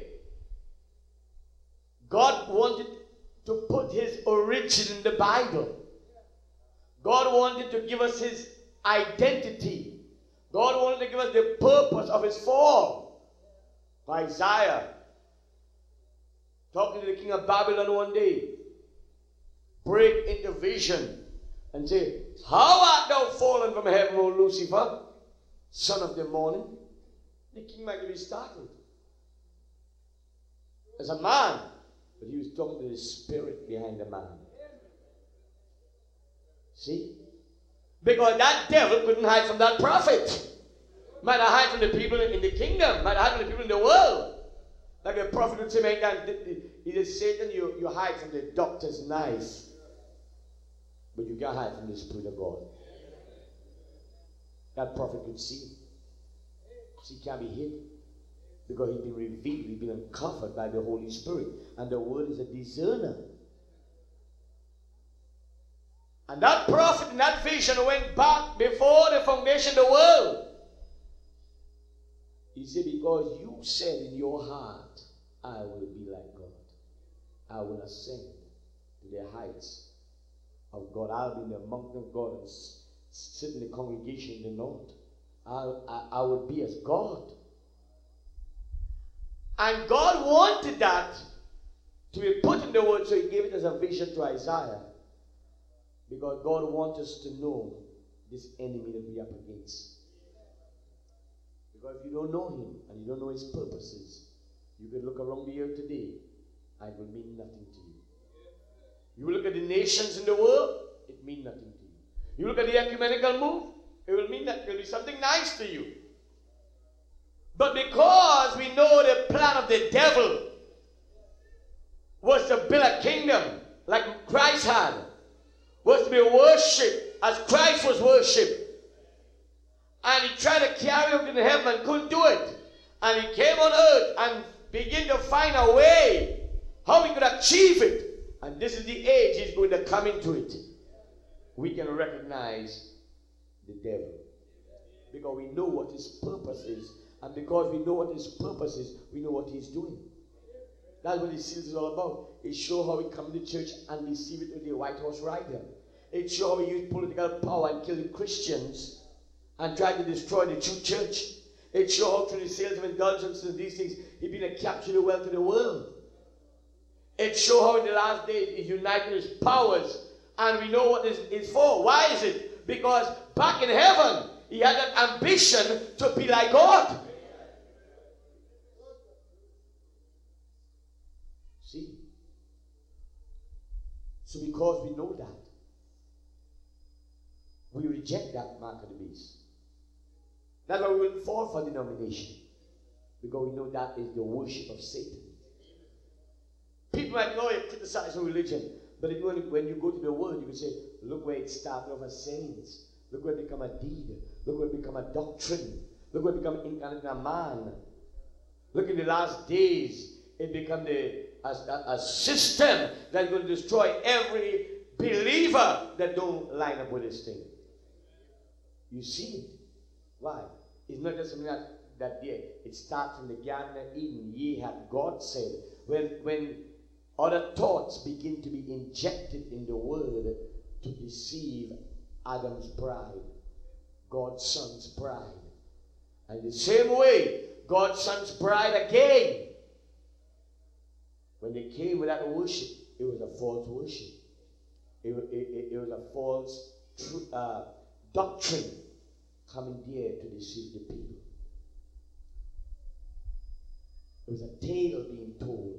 God wanted to put his origin in the Bible. God wanted to give us his identity. God wanted to give us the purpose of his fall. Isaiah, talking to the king of Babylon one day, break into vision and say, how art thou fallen from heaven, O Lucifer, son of the morning? The king might be startled. As a man, but he was talking to the spirit behind the man. See? Because that devil couldn't hide from that prophet. Might have hide from the people in the kingdom. Might have hide from the people in the world. Like the prophet would say, many times, he said, Satan, you, you hide from the doctor's knife. But you can't hide from the Spirit of God. That prophet could see. See, he can't be hid. Because he's been revealed, he's been uncovered by the Holy Spirit. And the word is a discerner. And that prophet in that vision went back before the foundation of the world. He said, because you said in your heart, I will be like God. I will ascend to the heights of God. I'll be in the mountain of God and s- sit in the congregation in the north. I'll, I, I would be as God. And God wanted that to be put in the word, so he gave it as a vision to Isaiah. Because God wants us to know this enemy that we are up against. Because if you don't know him and you don't know his purposes, you can look around the earth today and it will mean nothing to you. You look at the nations in the world, it means nothing to you. You look at the ecumenical move, it will mean that it will be something nice to you. But because we know the plan of the devil was to build a kingdom like Christ had, was to be worshipped as Christ was worshipped, and he tried to carry up into heaven and couldn't do it, and he came on earth and began to find a way how he could achieve it, and this is the age he's going to come into it. We can recognize the devil because we know what his purpose is, and because we know what his purpose is, we know what he's doing. That's what the seals is all about. It shows how he come to church and deceive it with the White Horse Rider. It shows how he used political power and killed the Christians and tried to destroy the true church. It shows how through the sales of indulgence and these things, he's been to capture the wealth of the world. It shows how in the last days he's united his powers, and we know what this is for. Why is it? Because back in heaven, he had an ambition to be like God. See? So because we know that, we reject that mark of the beast. That's why we wouldn't fall for denomination. Because we know that is the worship of Satan. People might know you criticize religion, but when, when you go to the word, you can say, look where it started off as sayings. Look where it become a deed. Look where it become a doctrine. Look where it become incarnate in a man. Look in the last days, it become the a, a, a system that's going to destroy every believer that don't line up with this thing. You see it. Why? It's not just something that, that there. It starts from the Garden of Eden. Ye had God said. When, when other thoughts begin to be injected in the word to deceive Adam's pride, God's son's pride. And the same way, God's son's pride again. When they came with that worship, it was a false worship. It, it, it, it was a false tr- uh, doctrine coming there to deceive the people. It was a tale being told.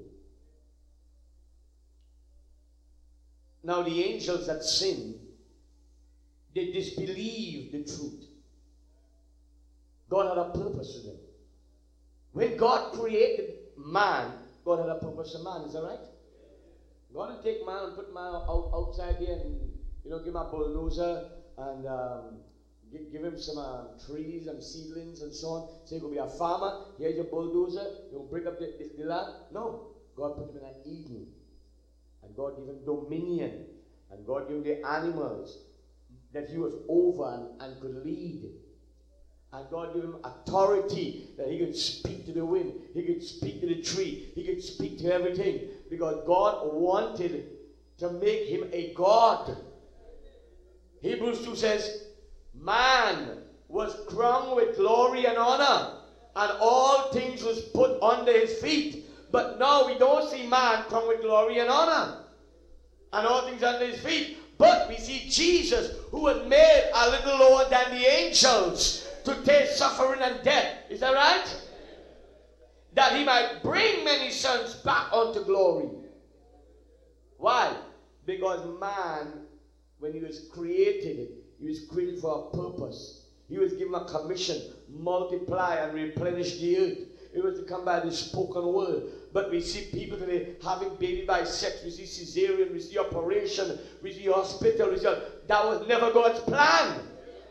Now the angels that sinned, they disbelieved the truth. God had a purpose for them. When God created man, God had a purpose for man. Is that right? God didn't take man and put man out, outside here and, you know, give him a bulldozer and um, give, give him some uh, trees and seedlings and so on. Say you're going to be a farmer. Here's your bulldozer. You're going to break up the, the, the land. No. God put him in an Eden. And God gave him dominion. And God gave him the animals that he was over and, and could lead. And God gave him authority that he could speak to the wind. He could speak to the tree. He could speak to everything. Because God wanted to make him a God. Hebrews two says, man was crowned with glory and honor, and all things was put under his feet. But now we don't see man crowned with glory and honor, and all things under his feet. But we see Jesus, who was made a little lower than the angels, to taste suffering and death. Is that right? That he might bring many sons back unto glory. Why? Because man, when he was created, he was created for a purpose. He was given a commission, multiply and replenish the earth. It was to come by the spoken word. But we see people today having baby by sex. We see cesarean, we see operation, we see hospital. We see, that was never God's plan.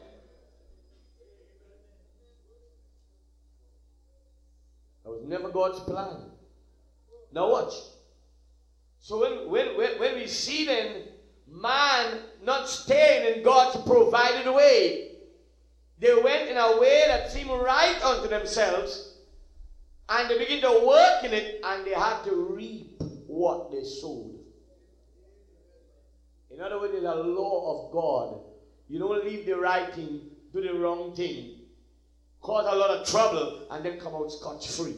That was never God's plan. Now watch. So when, when, when, when we see then man not staying in God's provided way, they went in a way that seemed right unto themselves, and they begin to work in it, and they had to reap what they sowed. In other words, there's a law of God. You don't leave the right thing, do the wrong thing, cause a lot of trouble, and then come out scotch-free.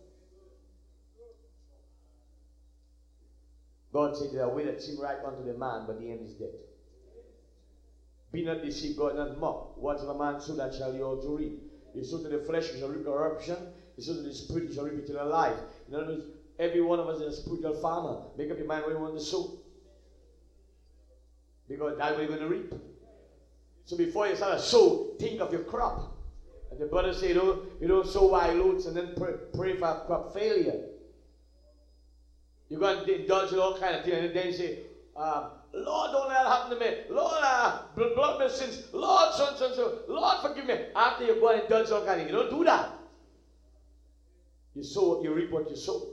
God said there's a way that seems right unto the man, but the end is death. Be not deceived, God not mocked. Whatever man sow, that shall you also reap. You sow to the flesh, you shall reap corruption. You sow to the spirit, you shall reap eternal life. In other words, every one of us is a spiritual farmer. Make up your mind where you want to sow. Because that's what you're going to reap. So before you start to sow, think of your crop. And the brother said, you don't, you don't sow wild oats and then pray, pray for crop failure. You're going to indulge in all kind of things, and then you say, um, Lord, don't let that happen to me. Lord, uh, blood my sins. Lord, so and so and so. Lord, forgive me. After you go and indulge all kind of things. You don't do that. You sow what you reap what you sow.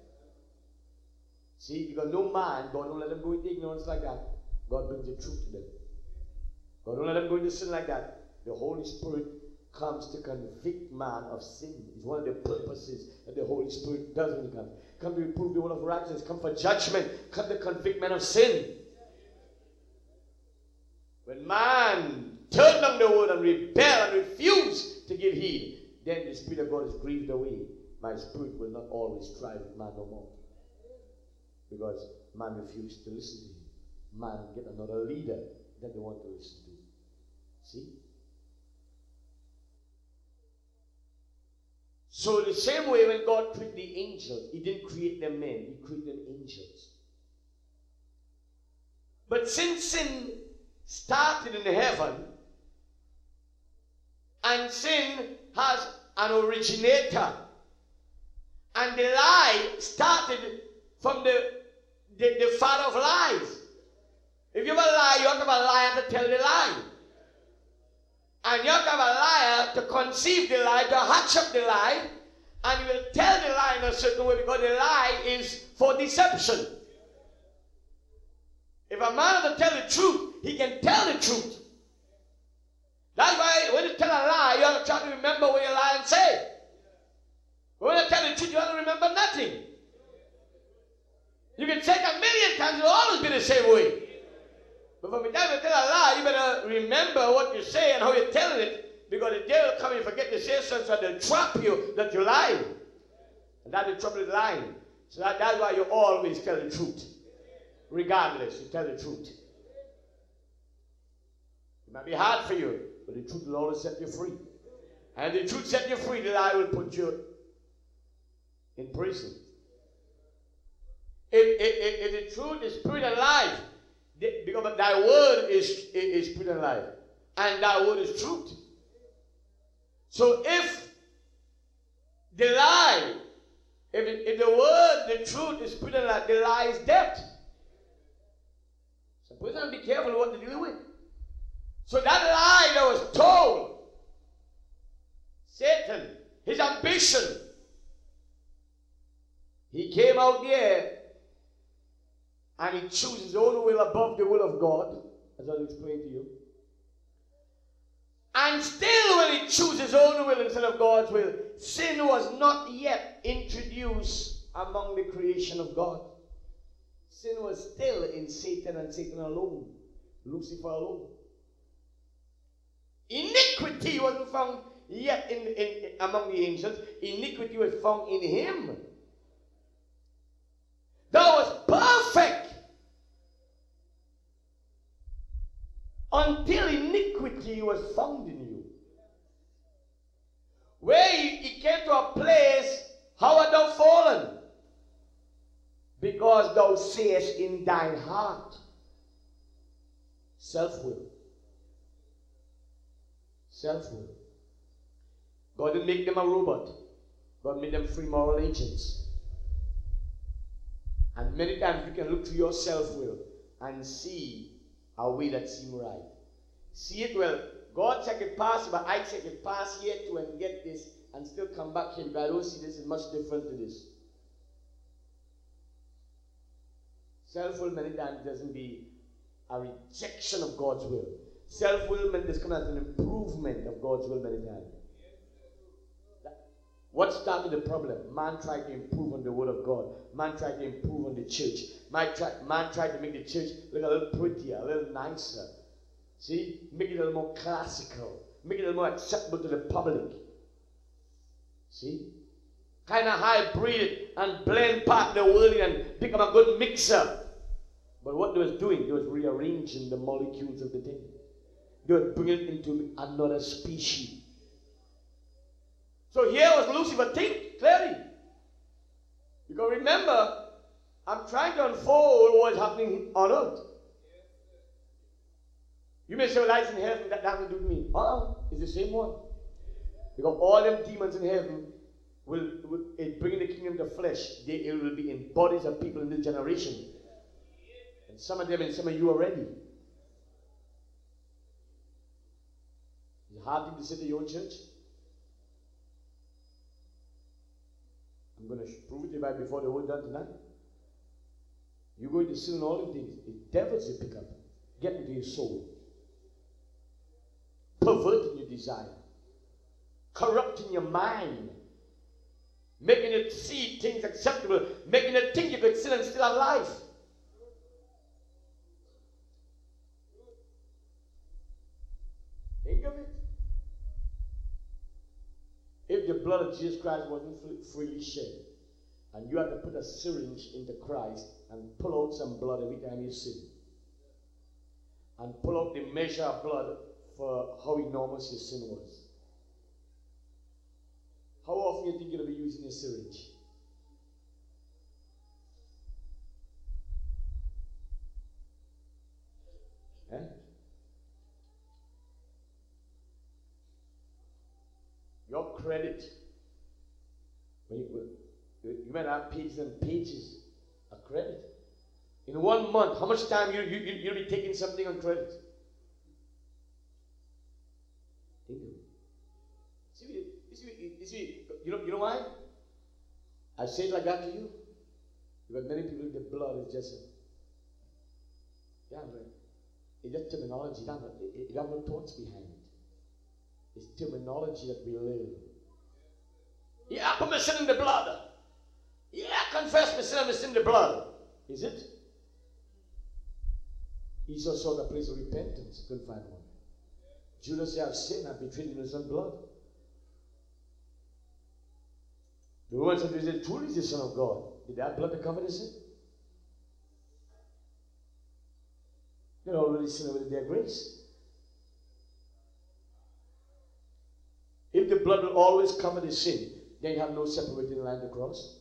See, because no man, God don't let them go into ignorance like that. God brings the truth to them. God don't let them go into sin like that. The Holy Spirit comes to convict man of sin. It's one of the purposes that the Holy Spirit does when he comes. Come to reprove the one of righteousness. Come for judgment. Come to convict man of sin. When man turn on the word and rebel and refuse to give heed, then the Spirit of God is grieved away. My spirit will not always strive with man no more. Because man refused to listen to him. Man get another leader that they want to listen to. See? So the same way when God created the angels, he didn't create them men, he created them angels. But since sin started in heaven, and sin has an originator, and the lie started from the, the, the father of lies. If you have a lie, you have to have a liar to tell the lie. And you have to have a liar to conceive the lie, to hatch up the lie, and you will tell the lie in a certain way because the lie is for deception. If a man has to tell the truth, he can tell the truth. That's why when you tell a lie, you have to try to remember what you lie and say. When you tell the truth, you have to remember nothing. You can say it a million times, it will always be the same way. But from the time you tell a lie, you better remember what you say and how you're telling it, because the devil will come and forget to say something, so they'll trap you that you're lying. And that's the trouble with lying. So that, that's why you always tell the truth. Regardless, you tell the truth. It might be hard for you, but the truth will always set you free. And the truth set you free, the lie will put you in prison. If, if, if the truth is spirit and life, because thy word is, is, is spirit and life, and thy word is truth. So if the lie, if, it, if the word, the truth is spirit and life, the lie is death. So please be careful what to deal with. So that lie that was told, Satan, his ambition, he came out there and he chose his own will above the will of God, as I'll explain to you. And still when he chose his own will instead of God's will, sin was not yet introduced among the creation of God. Sin was still in Satan and Satan alone, Lucifer alone. Iniquity wasn't found yet in, in, among the angels. Iniquity was found in him. That was perfect until iniquity was found in you. Where he, he came to a place, how art thou fallen? Because thou sayest in thine heart, self-will. Self-will. God didn't make them a robot. God made them free moral agents. And many times you can look to your self-will and see a way that seems right. See it well. God said I could pass, but I said I could pass here to and get this and still come back here because I don't see this is much different to this. Self-will many times doesn't be a rejection of God's will. Self-will meant this comes as an improvement of God's will many times. That, What started the problem? Man tried to improve on the word of God. Man tried to improve on the church. Man tried, man tried to make the church look a little prettier, a little nicer. See? Make it a little more classical. Make it a little more acceptable to the public. See? Kind of hybrid and blend part the world and become a good mixer. But what they was doing, they was rearranging the molecules of the thing. They were bringing it into another species. So here was Lucifer, think clearly. Because remember, I'm trying to unfold what is happening on earth. You may say, well, lights in heaven, that doesn't do to me. Uh-uh, it's the same one. Because all them demons in heaven will, will it bring the kingdom to flesh. They it will be in bodies of people in this generation. And some of them and some of you already. It's a hard thing to say to your own church. I'm going to prove it to you by before the word done tonight. You're going to sin all the things. The devils you pick up. Get into your soul. Perverting your desire. Corrupting your mind. Making it see things acceptable. Making it think you could sin and still have life. Think of it. If the blood of Jesus Christ wasn't freely shed, and you had to put a syringe into Christ and pull out some blood every time you sin, and pull out the measure of blood for how enormous your sin was, how often do you think you'll be using a syringe? Eh? Your credit, when you, you might have pages and pages of credit. In one month, how much time you, you, you, you'll be taking something on credit? Think of it. See, see, see, you know, you know why? I say it like that to you. Because many people, the blood is just, yeah, it's just terminology. It has no thoughts behind it. It's terminology that we live. Yeah, put my sin in the blood. Yeah, confess my sin and my sin in the blood. Is it? Esau sought a place of repentance. Couldn't find one. Judas said, I've sinned. I've betrayed in his own blood. The woman said, is it truly the Son of God? Did that blood cover the sin? They're already sinned with their grace. If the blood will always cover the sin, then you have no separating line to cross.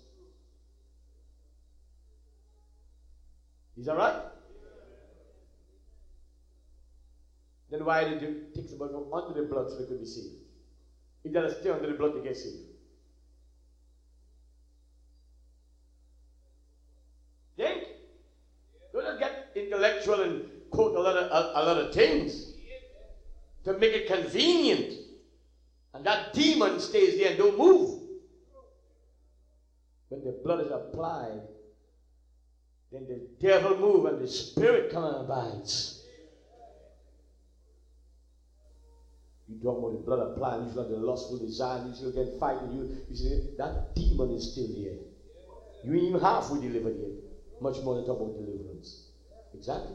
Is that right? Then why did you take the blood from under the blood so they could be saved? If they stay under the blood, they get saved. Think. Don't just get intellectual and quote a lot of, a, a lot of things to make it convenient. And that demon stays there and don't move. When the blood is applied, then the devil moves and the spirit comes and abides. You talk about the blood applied, you still have the lustful desire, you still get fighting, you, you see, that demon is still there. You ain't even halfway delivered yet. Much more to talk about deliverance. Exactly.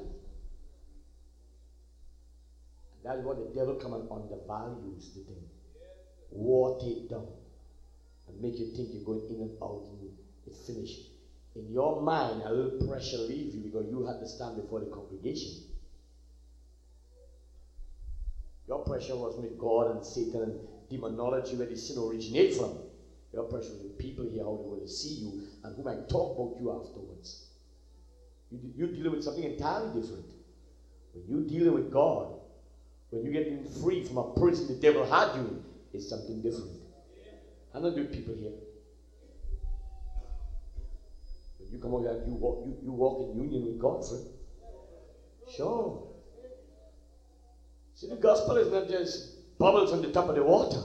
And that is what the devil comes and undervalues the thing. Water it down and make you think you're going in and out and it's finished. In your mind, a little pressure leaves you because you had to stand before the congregation. Your pressure was with God and Satan and demonology where the sin originates from. Your pressure was with people here, how they will see you and who might talk about you afterwards. You, you're dealing with something entirely different. When you're dealing with God, when you're getting free from a prison the devil had you in, it's something different. I'm not doing people here. When you come over here, you walk, you, you walk in union with God, friend. Sure. See, the gospel is not just bubbles on the top of the water.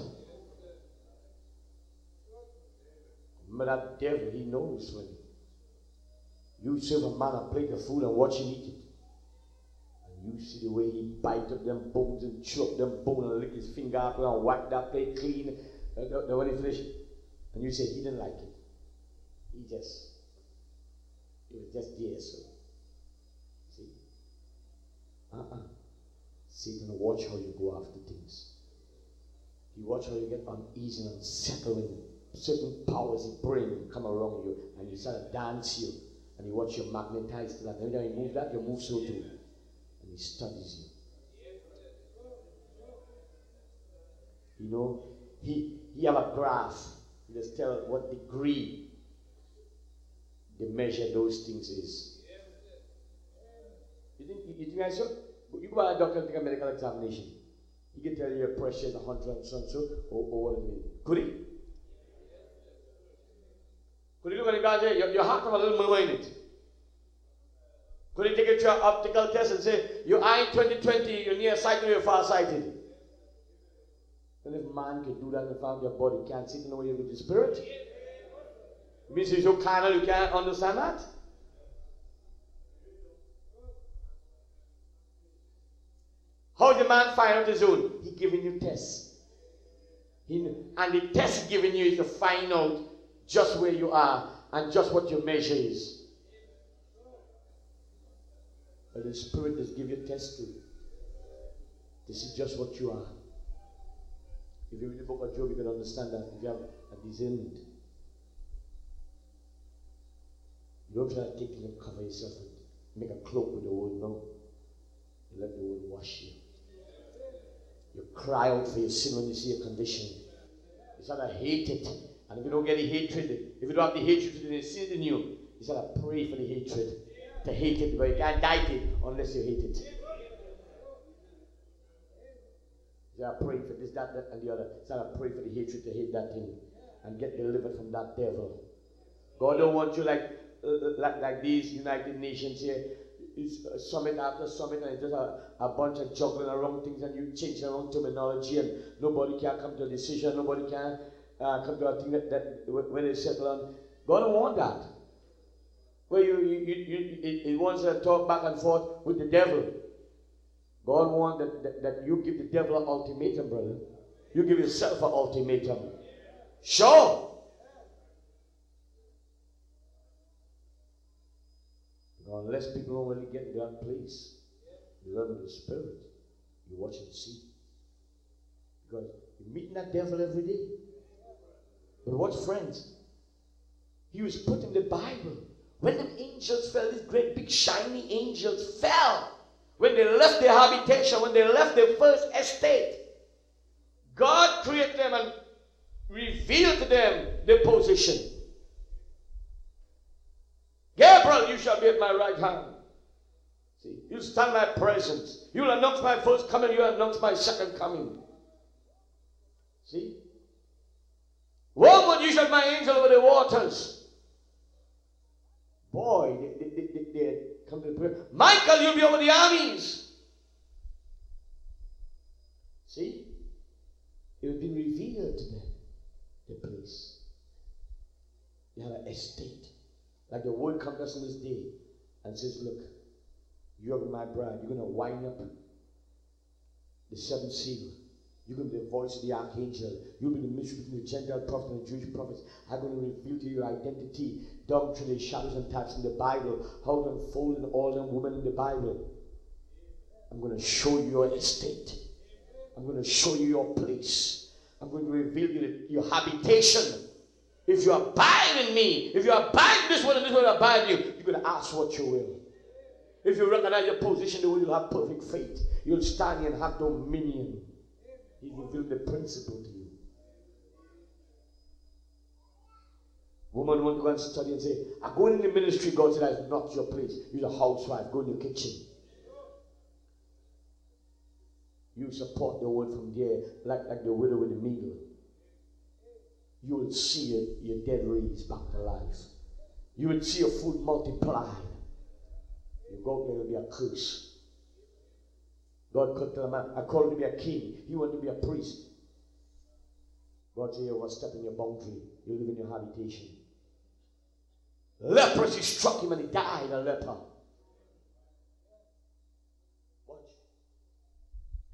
But that devil, he knows when you serve a man a plate of food and watch him eat it. You see the way he bite up them bones and chew up them bones and lick his finger up and whack that plate clean. Uh, when he finish, And you say he didn't like it. He just, he was just there, so. See? Uh-uh. Satan, watch how you go after things. You watch how you get uneasy and unsettled when certain powers he bring come around you, and you start to dance you, and you watch you magnetized to that. Every time you move that, you move so too. And he studies you. You know, he he have a graph. He just tell what degree they measure those things is. You think you think I should? You go by a doctor and take a medical examination. He can tell you your pressure is a hundred and so and so, or, or what it means. Could he? Could he look at the guy and say, your, your heart have a little murmur in it? Could he take you to an optical test and say, your eye twenty twenty, you're nearsighted or you're far-sighted? And if man can do that in the front of your body, can't see to know where you're with the spirit? It means you're so carnal you can't understand that? How did the man find out his own? He giving you tests. He, and the test he giving you is to find out just where you are and just what your measure is. But the Spirit does give you tests too. This is just what you are. If you read the book of Job, you can understand that. If you have a discernment. You don't try to take and cover yourself and make a cloak with the word. No. You let the word wash you. You cry out for your sin when you see a condition. You start to hate it. And if you don't get the hatred, if you don't have the hatred to sin in you, you start to pray for the hatred. To hate it, because you can't die it unless you hate it. You start praying for this, that, that, and the other. You start to pray for the hatred to hate that thing. And get delivered from that devil. God don't want you like, uh, like, like these United Nations here. It's a summit after summit, and it's just a, a bunch of juggling around things, and you change around terminology, and nobody can come to a decision, nobody can uh, come to a thing that, that when they settle on. God don't want that. Where you, you, you, you it, it wants to talk back and forth with the devil. God wants that, that, that you give the devil an ultimatum, brother. You give yourself an ultimatum. Sure. Unless people don't really get to that place, you run with the Spirit, you watch and see. Because you're meeting that devil every day. But watch, friends, he was put in the Bible. When them angels fell, these great big shiny angels fell. When they left their habitation, when they left their first estate, God created them and revealed to them their position. Gabriel, you shall be at my right hand. See, you'll stand my presence. You'll announce my first coming. You'll announce my second coming. See? Woman, you shall be my angel over the waters. Boy, they, they, they, they, they come to the prayer. Michael, you'll be over the armies. See? It has been revealed to them, the place. They had an estate. Like the word comes to us in this day and says, look, you're my bride. You're going to wind up the seventh seal. You're going to be the voice of the archangel. You'll be the mystery between the Gentile prophet and the Jewish prophets. I'm going to reveal to you your identity down through the shadows and types in the Bible. How to unfold in all them women in the Bible. I'm going to show you your estate. I'm going to show you your place. I'm going to reveal you your habitation. If you abide in me, if you abide in this one and this one abide in you, you're going to ask what you will. If you recognize your position, the way you'll have perfect faith. You'll stand here and have dominion. He revealed the principle to you. Woman want to go and study and say, I'm going in the ministry. God said, that's not your place. You're a housewife. Go in your kitchen. You support the word from there like, like the widow with the meal. You will see your, your dead raised back to life. You will see your food multiplied. You go there, will be a curse. God could tell a man, I called him to be a king. He wanted to be a priest. God said, you will step in your boundary. You live in your habitation. Leprosy struck him and he died a leper. Watch.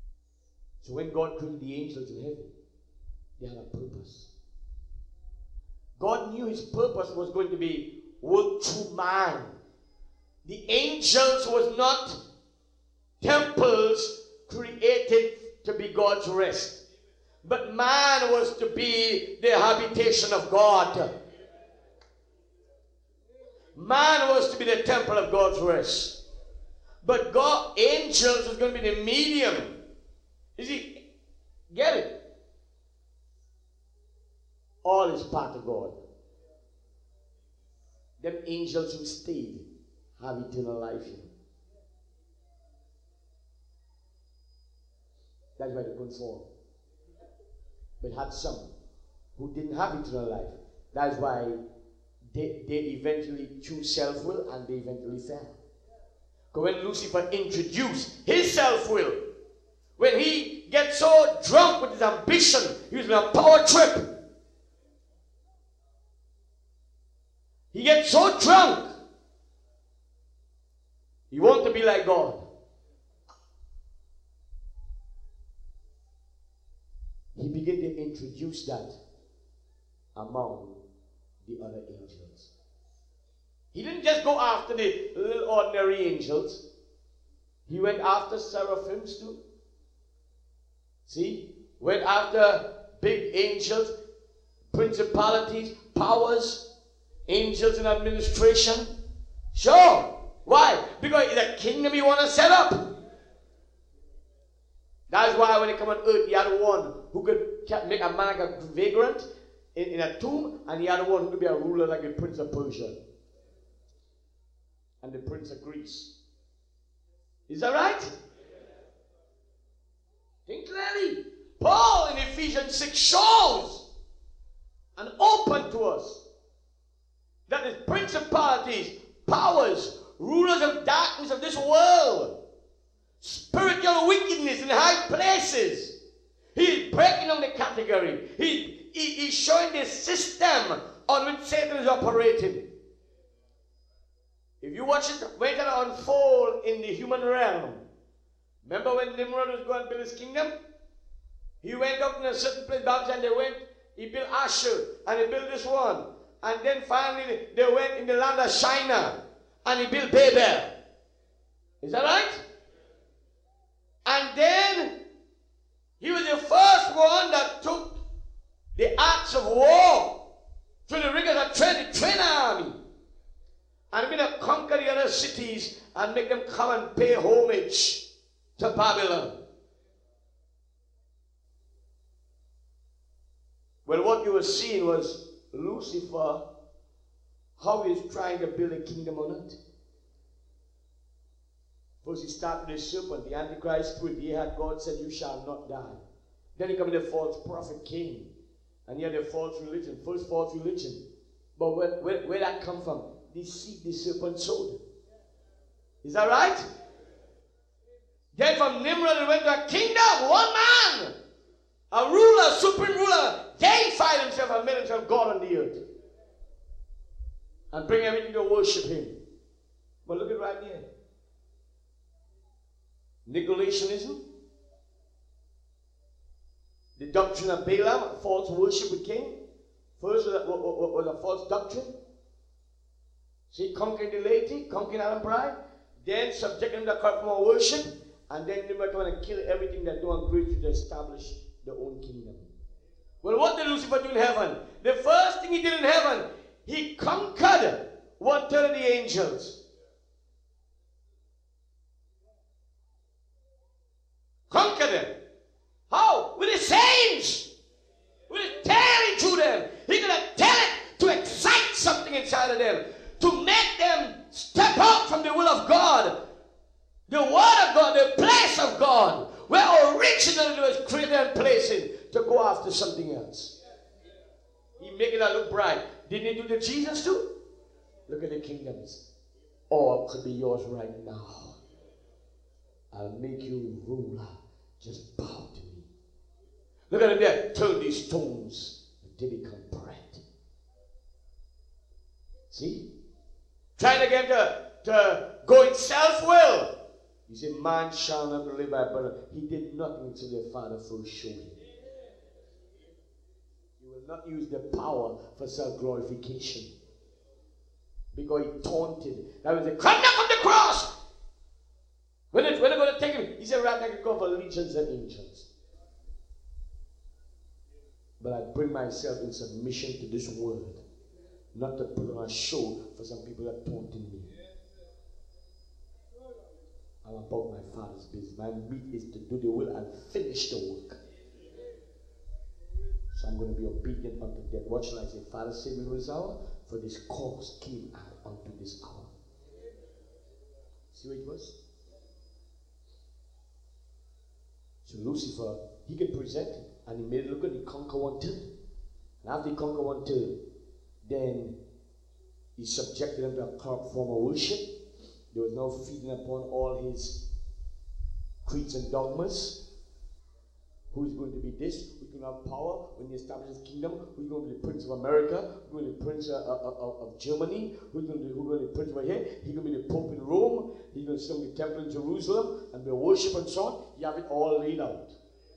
So when God created the angels in heaven, they had a purpose. God knew his purpose was going to be worked through man. The angels was not temples created to be God's rest, but man was to be the habitation of God. Man was to be the temple of God's rest. But God, angels was going to be the medium. You see, get it? All is part of God. Them angels who stayed have eternal life here. That's why they couldn't fall. But had some who didn't have eternal life. That's why they, they eventually chose self-will and they eventually fell. Because when Lucifer introduced his self-will, when he gets so drunk with his ambition, he was in a power trip. He gets so drunk, he wants to be like God. He began to introduce that among the other angels. He didn't just go after the little ordinary angels. He went after seraphims too. See? Went after big angels, principalities, powers, angels in administration. Sure. Why? Because it's a kingdom you want to set up. That's why when he come on earth, he had one who could make a man like a vagrant in, in a tomb, and he had one who could be a ruler like the prince of Persia and the prince of Greece. Is that right? Think clearly. Paul in Ephesians six shows and open to us that the principalities, powers, rulers of darkness of this world, spiritual wickedness in high places. He's breaking down the category. He, he, he's showing the system on which Satan is operating. If you watch it, wait till it unfold in the human realm. Remember when Nimrod was going to build his kingdom? He went up in a certain place, and they went, he built Asher, and he built this one. And then finally they went in the land of Shinar, and he built Babel. Is that right? And then he was the first one that took the acts of war through the rigors of training, train an army. And began to conquer the other cities and make them come and pay homage to Babylon. Well, what you were seeing was Lucifer, how he is trying to build a kingdom on earth. First he started with the serpent, the Antichrist spirit. He had God said, you shall not die. Then he came the false prophet king. And he had a false religion, first false religion. But where, where, where that come from? The seed the serpent sowed. Is that right? Then from Nimrod he went to a kingdom, one man. A ruler, supreme ruler. Deified himself and made himself God on the earth. And bring everything to worship him. But look at right here. Nicolaitanism, the doctrine of Balaam, false worship with king. First was a, was a false doctrine. See, conquering the laity, conquering Adam Bride, then subjecting them to corporal worship, and then they were going to kill everything that don't agree to establish their own kingdom. Well, what did Lucifer do in heaven? The first thing he did in heaven, he conquered one third of the angels. Conquer them. How? With his sayings. With his telling to them. He's going to tell it to excite something inside of them. To make them step out from the will of God. The word of God. The place of God. Where originally it was created and placed in. To go after something else. He make it look bright. Didn't he do the Jesus too? Look at the kingdoms. All could be yours right now. I'll make you ruler. Just bow to me. Look at him there. Turn these stones until they become bread. See? Trying to get to, to go in self-will. He said, man shall not live by bread. He did nothing until the Father first showed him. You will will not use the power for self-glorification. Because he taunted. That was the come down from the cross. When, it, when they're going to take him, he said, right now I can go for legions and angels. But I bring myself in submission to this word, not to put on a show for some people that taunting me. I'm about my Father's business. My meat is to do the will and finish the work. So I'm going to be obedient unto death. What shall I say? Father, save me from this hour, for this cause came I unto this hour. See what it was? So Lucifer, he could present it, and he made it look good. He conquered one third. And after he conquered one third, then he subjected them to a corrupt form of worship. There was no feeding upon all his creeds and dogmas. Who's going to be this? Who's going to have power when he establishes his kingdom? Who's going to be the Prince of America? Who's going to be the Prince of, of, of, of Germany? Who's going to be, who's going to be the Prince over here? He's going to be the Pope in Rome. He's going to sit on the temple in Jerusalem and be worship and so on. You have it all laid out.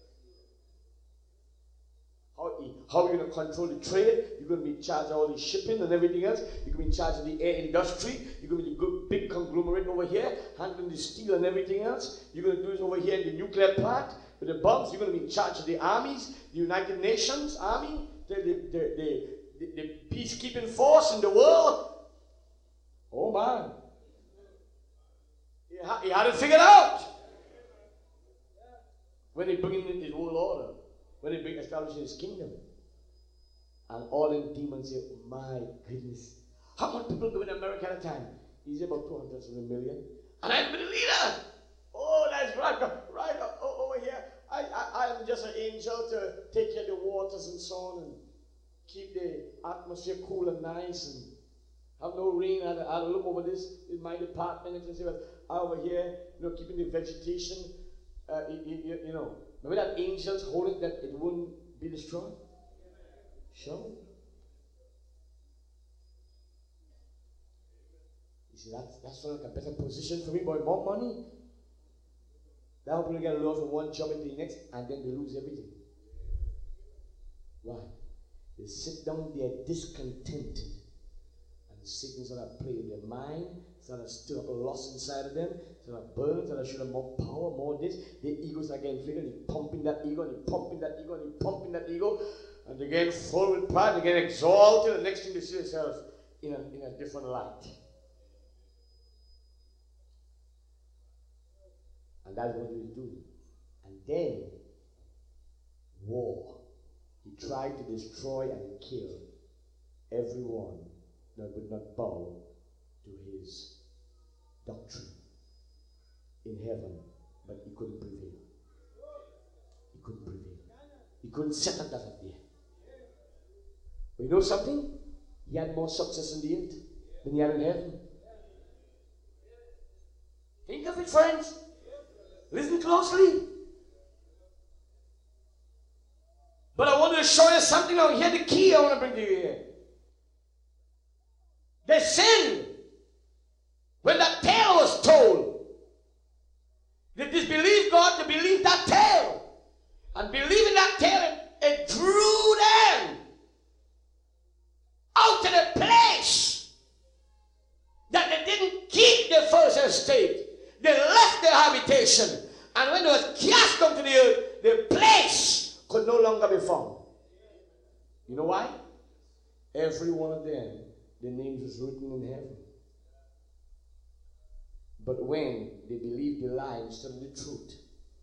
How, how are you going to control the trade? You're going to be in charge of all the shipping and everything else. You're going to be in charge of the air industry. You're going to be the big conglomerate over here, handling the steel and everything else. You're going to do this over here in the nuclear plant. With the bombs, you're going to be in charge of the armies, the United Nations army, the, the, the, the, the, the peacekeeping force in the world. Oh man. He, ha- he had it figured out. When he bring in his world order, when he bring establishing his kingdom. And all them demons say, my goodness. How many people go in America at a time? He's about two hundred million. And I'm the leader. Oh, that's right, right oh, over here. I, I, I'm just an angel to take care of the waters and so on and keep the atmosphere cool and nice and have no rain. I, I look over this in my department and say, well, over here, you know, keeping the vegetation, uh, you, you, you know. Remember that angels hold it that it wouldn't be destroyed? Sure. You see, that's, that's sort of like a better position for me, boy, more money. That will people get lost from one job into the next, and then they lose everything. Why? They sit down there discontented, and Satan's going to play with their mind. It's going to stir up a loss inside of them. It's going to burn. It's going to show them more power, more this. Their egos are getting bigger. They're pumping that ego, and they're pumping that ego, and they're pumping that ego, and they're getting full with pride. They're getting exalted. The next thing they see themselves in a, in a different light. And that's what he was doing. And then, war. He tried to destroy and kill everyone that would not bow to his doctrine in heaven. But he couldn't prevail. He couldn't prevail. He couldn't set up that up there. But you know something? He had more success in the earth than he had in heaven. Think of it, friends. Listen closely. But I want to show you something now. Here, the key I want to bring to you here. They sinned when that tale was told. They disbelieved God to believe that tale. And believing that tale, it, it drew them out to the place that they didn't keep their first estate. They left their habitation. And when they was cast down to the earth, the place could no longer be found. You know why? Every one of them, their names was written in heaven. But when they believed the lie instead of the truth,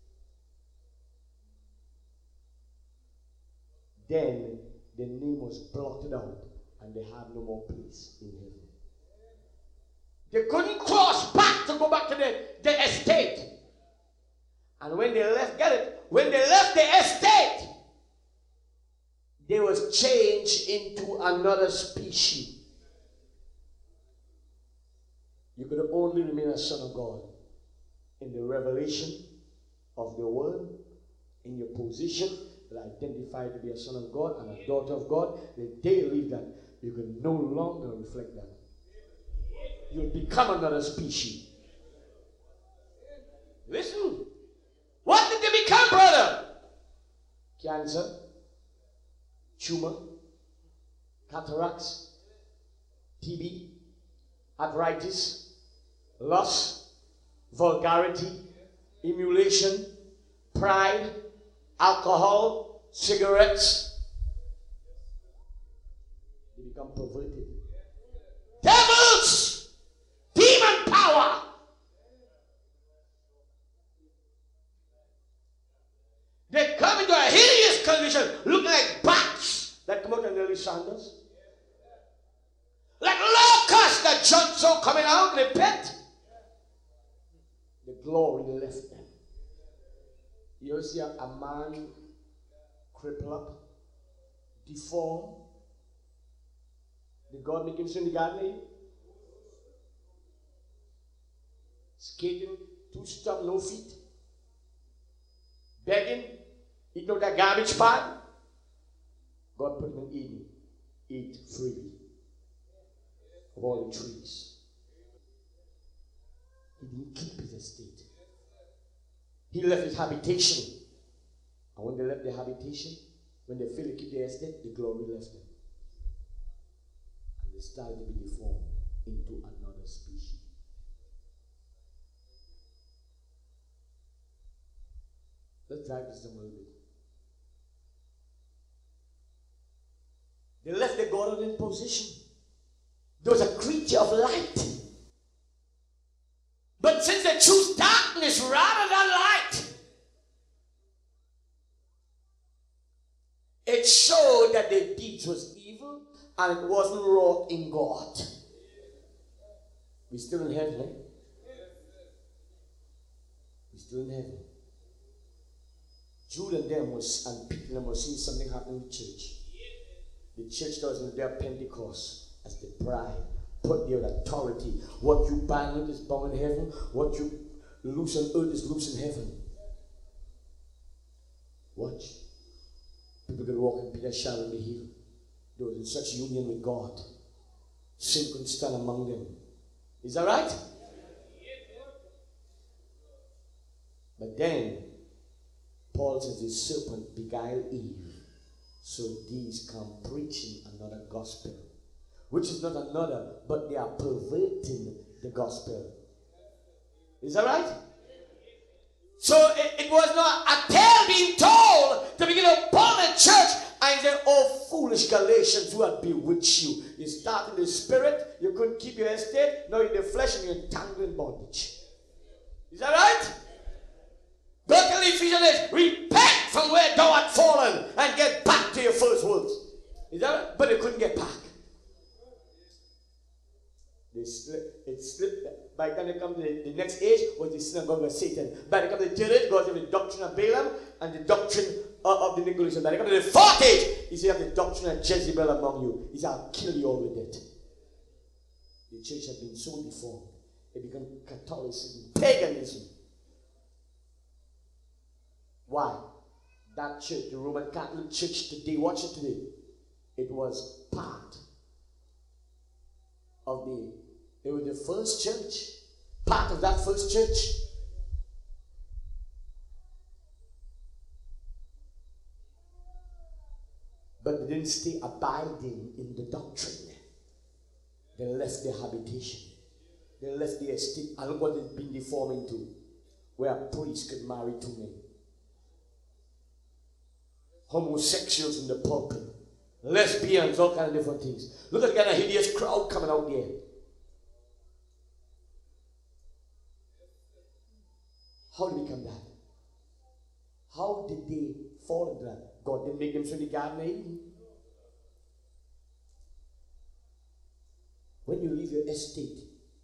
then the name was blotted out and they had no more place in heaven. They couldn't cross back to go back to the, the estate. And when they left, get it, when they left the estate, they was changed into another species. You could only remain a son of God in the revelation of the word, in your position that identified to be a son of God and a daughter of God. The day you leave that, you can no longer reflect that. You'll become another species. Listen. What did they become, brother? Cancer, tumor, cataracts, T B, arthritis, lust, vulgarity, emulation, pride, alcohol, cigarettes. They become perverted. Devils, demon power. They come into a hideous condition, looking like bats that come out of Nelly Sanders. Like locusts that John saw coming out of the pit. The glory left them. You see a, a man crippled up, deformed. Did God make him sin in the garden? Skating, two stump, no feet. Begging, eating out that garbage pan. God put him in Eden. Eat freely of all the trees. He didn't keep his estate. He left his habitation. And when they left their habitation, when they failed to keep their estate, the glory left them. And they started to be deformed into another species. Let's drive this down a little bit. They left the God in position. There was a creature of light. But since they choose darkness rather than light, it showed that their deeds was evil and it wasn't wrought in God. We still in heaven, eh? We still in heaven. Jude and them was, and Peter and them was seeing something happen in the church. The church doesn't their Pentecost as the bride. Put their authority. What you bind on is bound in heaven. What you loose on earth is loose in heaven. Watch. People can walk in Peter's shadow and be healed. They were in such union with God. Sin couldn't stand among them. Is that right? But then, Paul says the serpent beguiled Eve. So these come preaching another gospel. Which is not another, but they are perverting the gospel. Is that right? So it, it was not a tale being told to begin to pull the church and say, oh, foolish Galatians, who had bewitched you. You started in the spirit, you couldn't keep your estate, now you're in the flesh and you're entangled in bondage. Is that right? Go to the Ephesians eight, repent from where thou art fallen and get back to your first works. Is that right? But they couldn't get back. They slip, it slipped. By the time they come to the, the next age, was the synagogue of Satan. By the time they third age, God gave the doctrine of Balaam and the doctrine of, of the Nicolaitans. By the time the fourth age, he said, you have the doctrine of Jezebel among you. He said, I'll kill you all with it. The church had been so deformed. It became Catholicism, paganism. Why? That church, the Roman Catholic Church today, watch it today. It was part of the, it was the first church, part of that first church. But they didn't stay abiding in the doctrine. They left their habitation. They left their estate. And look what they've been deformed into, where a priest could marry two men. Homosexuals in the pulpit, lesbians, all kinds of different things. Look at the kind of hideous crowd coming out there. How did they become that? How did they fall into that? God didn't make them through the Garden of Eden. When you leave your estate,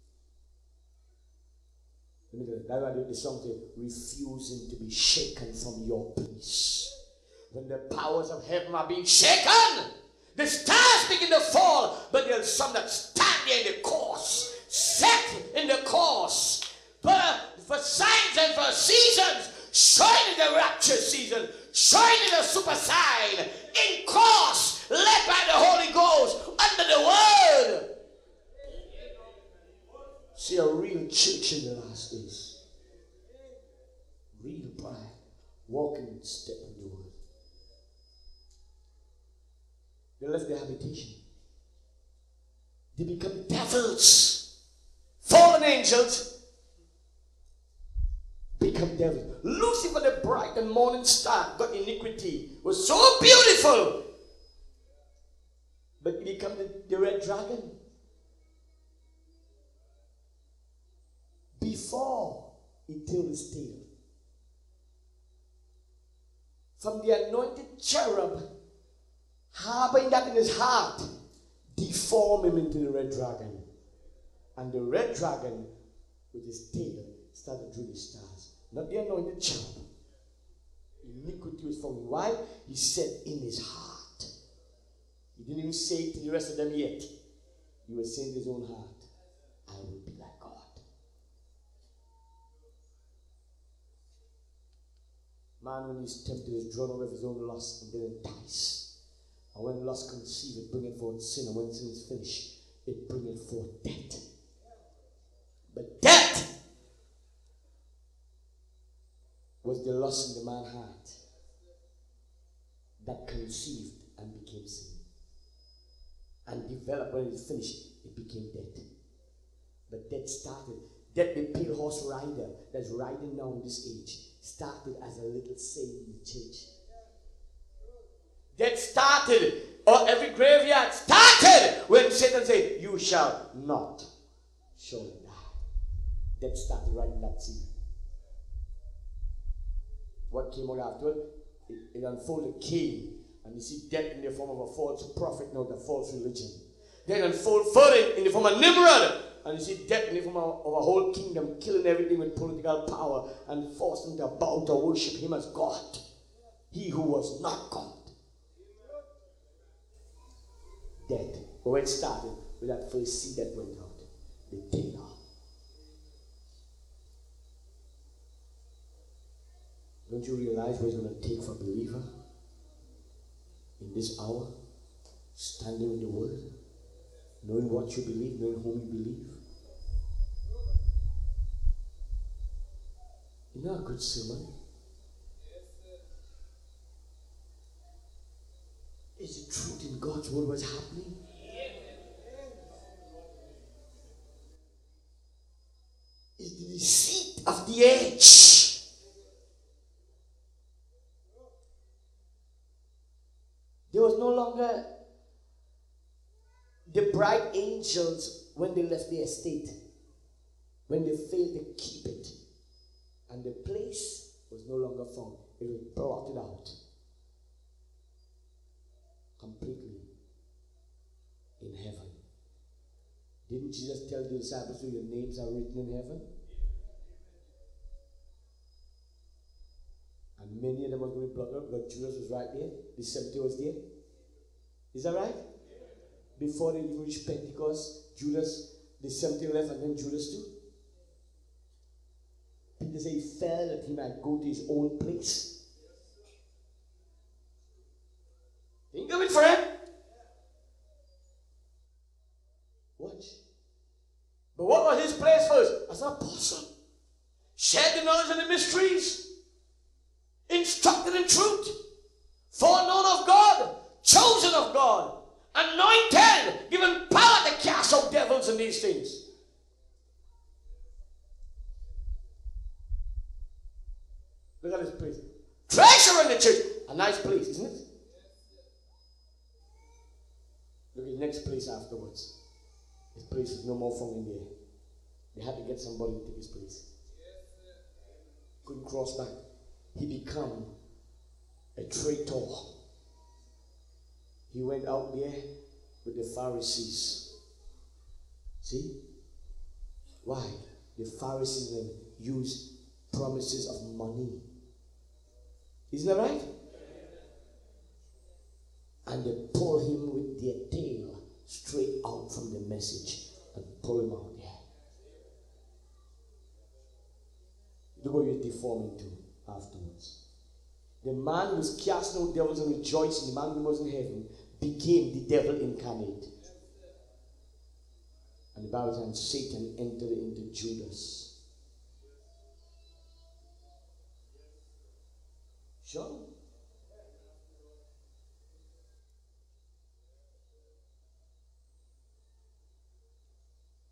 that's why the song says, refusing to be shaken from your peace. When the powers of heaven are being shaken, the stars begin to fall, but there's some that stand there in the course, set in the course, but for signs and for seasons, showing in the rapture season, showing in the super sign, in course, led by the Holy Ghost, under the word. See a real church in the last days. Real pride, walking in step in the word. They left their habitation. They become devils. Fallen angels become devils. Lucifer, the bright and morning star, got iniquity, was so beautiful, but he became the, the red dragon. Before he tilled his tail, from the anointed cherub, harboring that in his heart, deform him into the red dragon. And the red dragon, with his tail, started drawing the stars. Not the anointed cherub. Iniquity was from him. Why? He said in his heart. He didn't even say it to the rest of them yet. He was saying in his own heart, I will be like God. Man, when he's tempted, is drawn away with his own lust and then entice. And when lust conceives, it bringeth forth sin. And when sin is finished, it bringeth forth death. But death was the lust in the man's heart that conceived and became sin. And developed. When it is finished, it became death. But death started. Death, the pale horse rider that's riding now in this age, started as a little saying in the church. That started, or every graveyard started when Satan said, you shall not surely die. That started right in that scene. What came out afterward? It, it unfolded Cain, and you see death in the form of a false prophet, not a false religion. Then unfold further in the form of Nimrod, and you see death in the form of, of a whole kingdom, killing everything with political power and forcing them to bow to worship him as God. He who was not God. Death. But when it started with that first seed that went out, the tailor. Don't you realize what it's going to take for a believer in this hour? Standing in the Word, knowing what you believe, knowing whom you believe. Isn't that a good sermon? Is the truth in God's Word what's happening? Is the deceit of the age? There was no longer the bright angels when they left the estate, when they failed to keep it, and the place was no longer found. It was blotted out completely in heaven. Didn't Jesus tell the disciples, so your names are written in heaven? And many of them were going to be blotted out because Judas was right there. The seventy was there. Is that right? Before they even reached Pentecost, Judas, the seventy left, and then Judas too. Peter said he fell that he might go to his own place. Think of it, friend. Watch. But what was his place first? As an apostle. Shared the knowledge of the mysteries. Instructed in truth. Foreknown of God. Chosen of God. Anointed. Given power to cast out devils and these things. Look at this place. Treasure in the church. A nice place, isn't it? Look at the next place afterwards. This place is no more found in there. They had to get somebody to take his place. Couldn't cross back. He became a traitor. He went out there with the Pharisees. See? Why? The Pharisees then used promises of money. Isn't that right? And they pull him with their tail straight out from the message and pull him out there. Look what you're deforming to afterwards. The man who was casting out devils and rejoicing, the man who was in heaven, became the devil incarnate. And the Bible says Satan entered into Judas. Sure.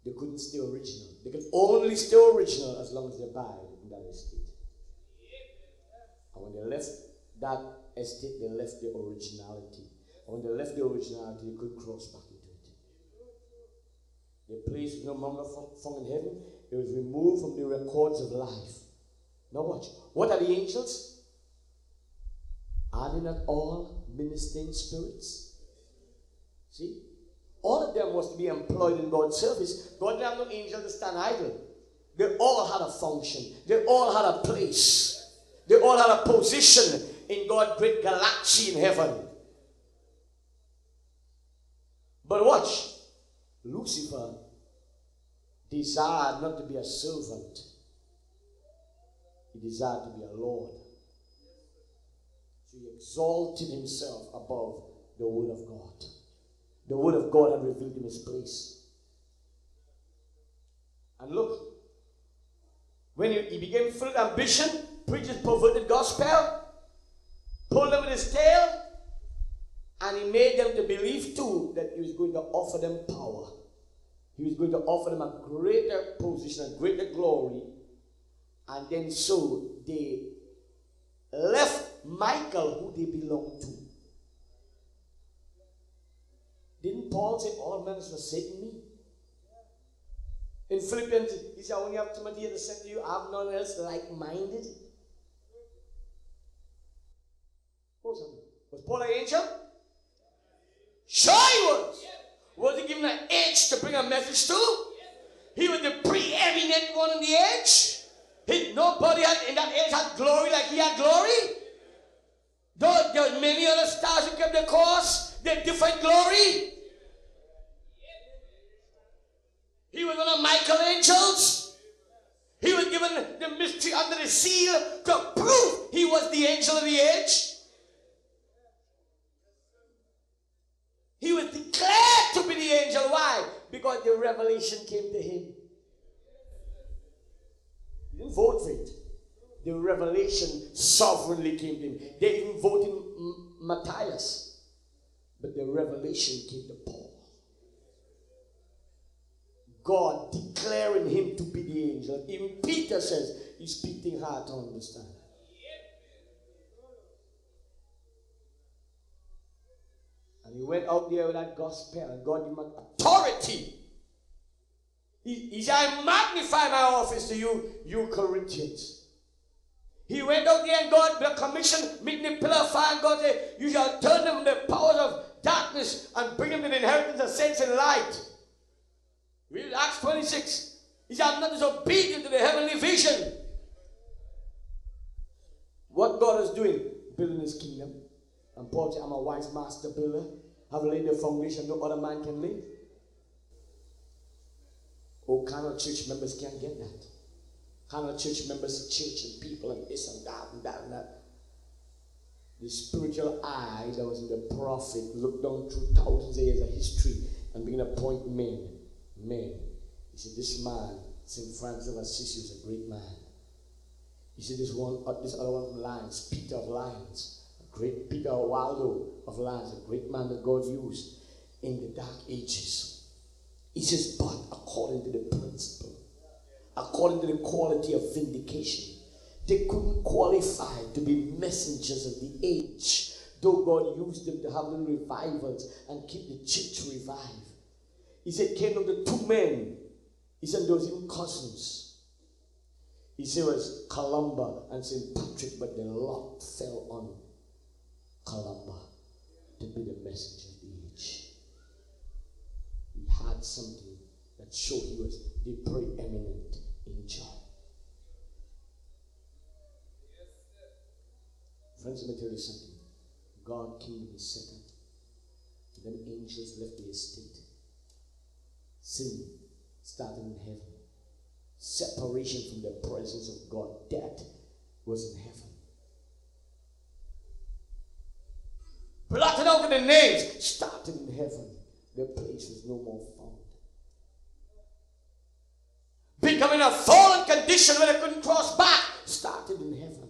They couldn't stay original. They could only stay original as long as they abide in that estate. And when they left that estate, they left the originality. And when they left the originality, they couldn't cross back into it. The place no longer found in heaven, it was removed from the records of life. Now watch. What are the angels? Are they not all ministering spirits? See? All of them was to be employed in God's service. God didn't have no angel to stand idle. They all had a function. They all had a place. They all had a position in God's great galaxy in heaven. But watch. Lucifer desired not to be a servant. He desired to be a Lord. So he exalted himself above the word of God. The word of God had revealed him his place. And look, when he, he became full of ambition, preached his perverted gospel, pulled them with his tail, and he made them to believe too that he was going to offer them power. He was going to offer them a greater position, a greater glory. And then so they left Michael, who they belonged to. Didn't Paul say, all men has forsaken me? In Philippians, he said, I only have Timothy to send to you. I have none else like-minded. What was that? Was Paul an angel? Sure he was. Was he given an edge to bring a message to? He was the preeminent one on the edge. He, nobody had, in that age had glory like he had glory. Though there were many other stars who kept their course, they had different glory. He was one of Michael's angels. He was given the mystery under the seal to prove he was the angel of the age. He was declared to be the angel. Why? Because the revelation came to him. He didn't vote for it. The revelation sovereignly came to him. They even voted M- Matthias. But the revelation came to Paul. God declaring him to be the angel. Even Peter says, he's speaking hard to understand. And he went out there with that gospel and God gave him authority. He, he said, I magnify my office to you, you Corinthians. He went out there and God commissioned, meeting the pillar of fire, and God said, you shall turn them from the powers of darkness and bring them to the inheritance of saints and light. Read Acts twenty-six. He said, I'm not disobedient to the heavenly vision. What God is doing, building his kingdom. And Paul said, I'm a wise master builder. Have laid the foundation no other man can lay. Oh, carnal church members can't get that. Carnal church members see church and people and this and that and that and that. The spiritual eye that was in the prophet looked down through thousands of years of history and began to point men. Men. He said, this man, Saint Francis of Assisi, was a great man. He said, this one, uh, this other one from Lyons, Peter of Lyons, a great Peter Waldo of Lyons, a great man that God used in the dark ages. He says, but according to the principle, according to the quality of vindication, they couldn't qualify to be messengers of the age, though God used them to have little revivals and keep the church revived. He said, came of the two men. He said, those even cousins. He said, it was Columba and Saint Patrick, but the lot fell on Columba to be the messenger of the age. He had something that showed he was the preeminent angel. Friends, let me tell you something. God's kingdom is set up. Then angels left the estate. Sin started in heaven. Separation from the presence of God. Death was in heaven. Blotted out in the names started in heaven. The place was no more found. Becoming a fallen condition where they couldn't cross back started in heaven.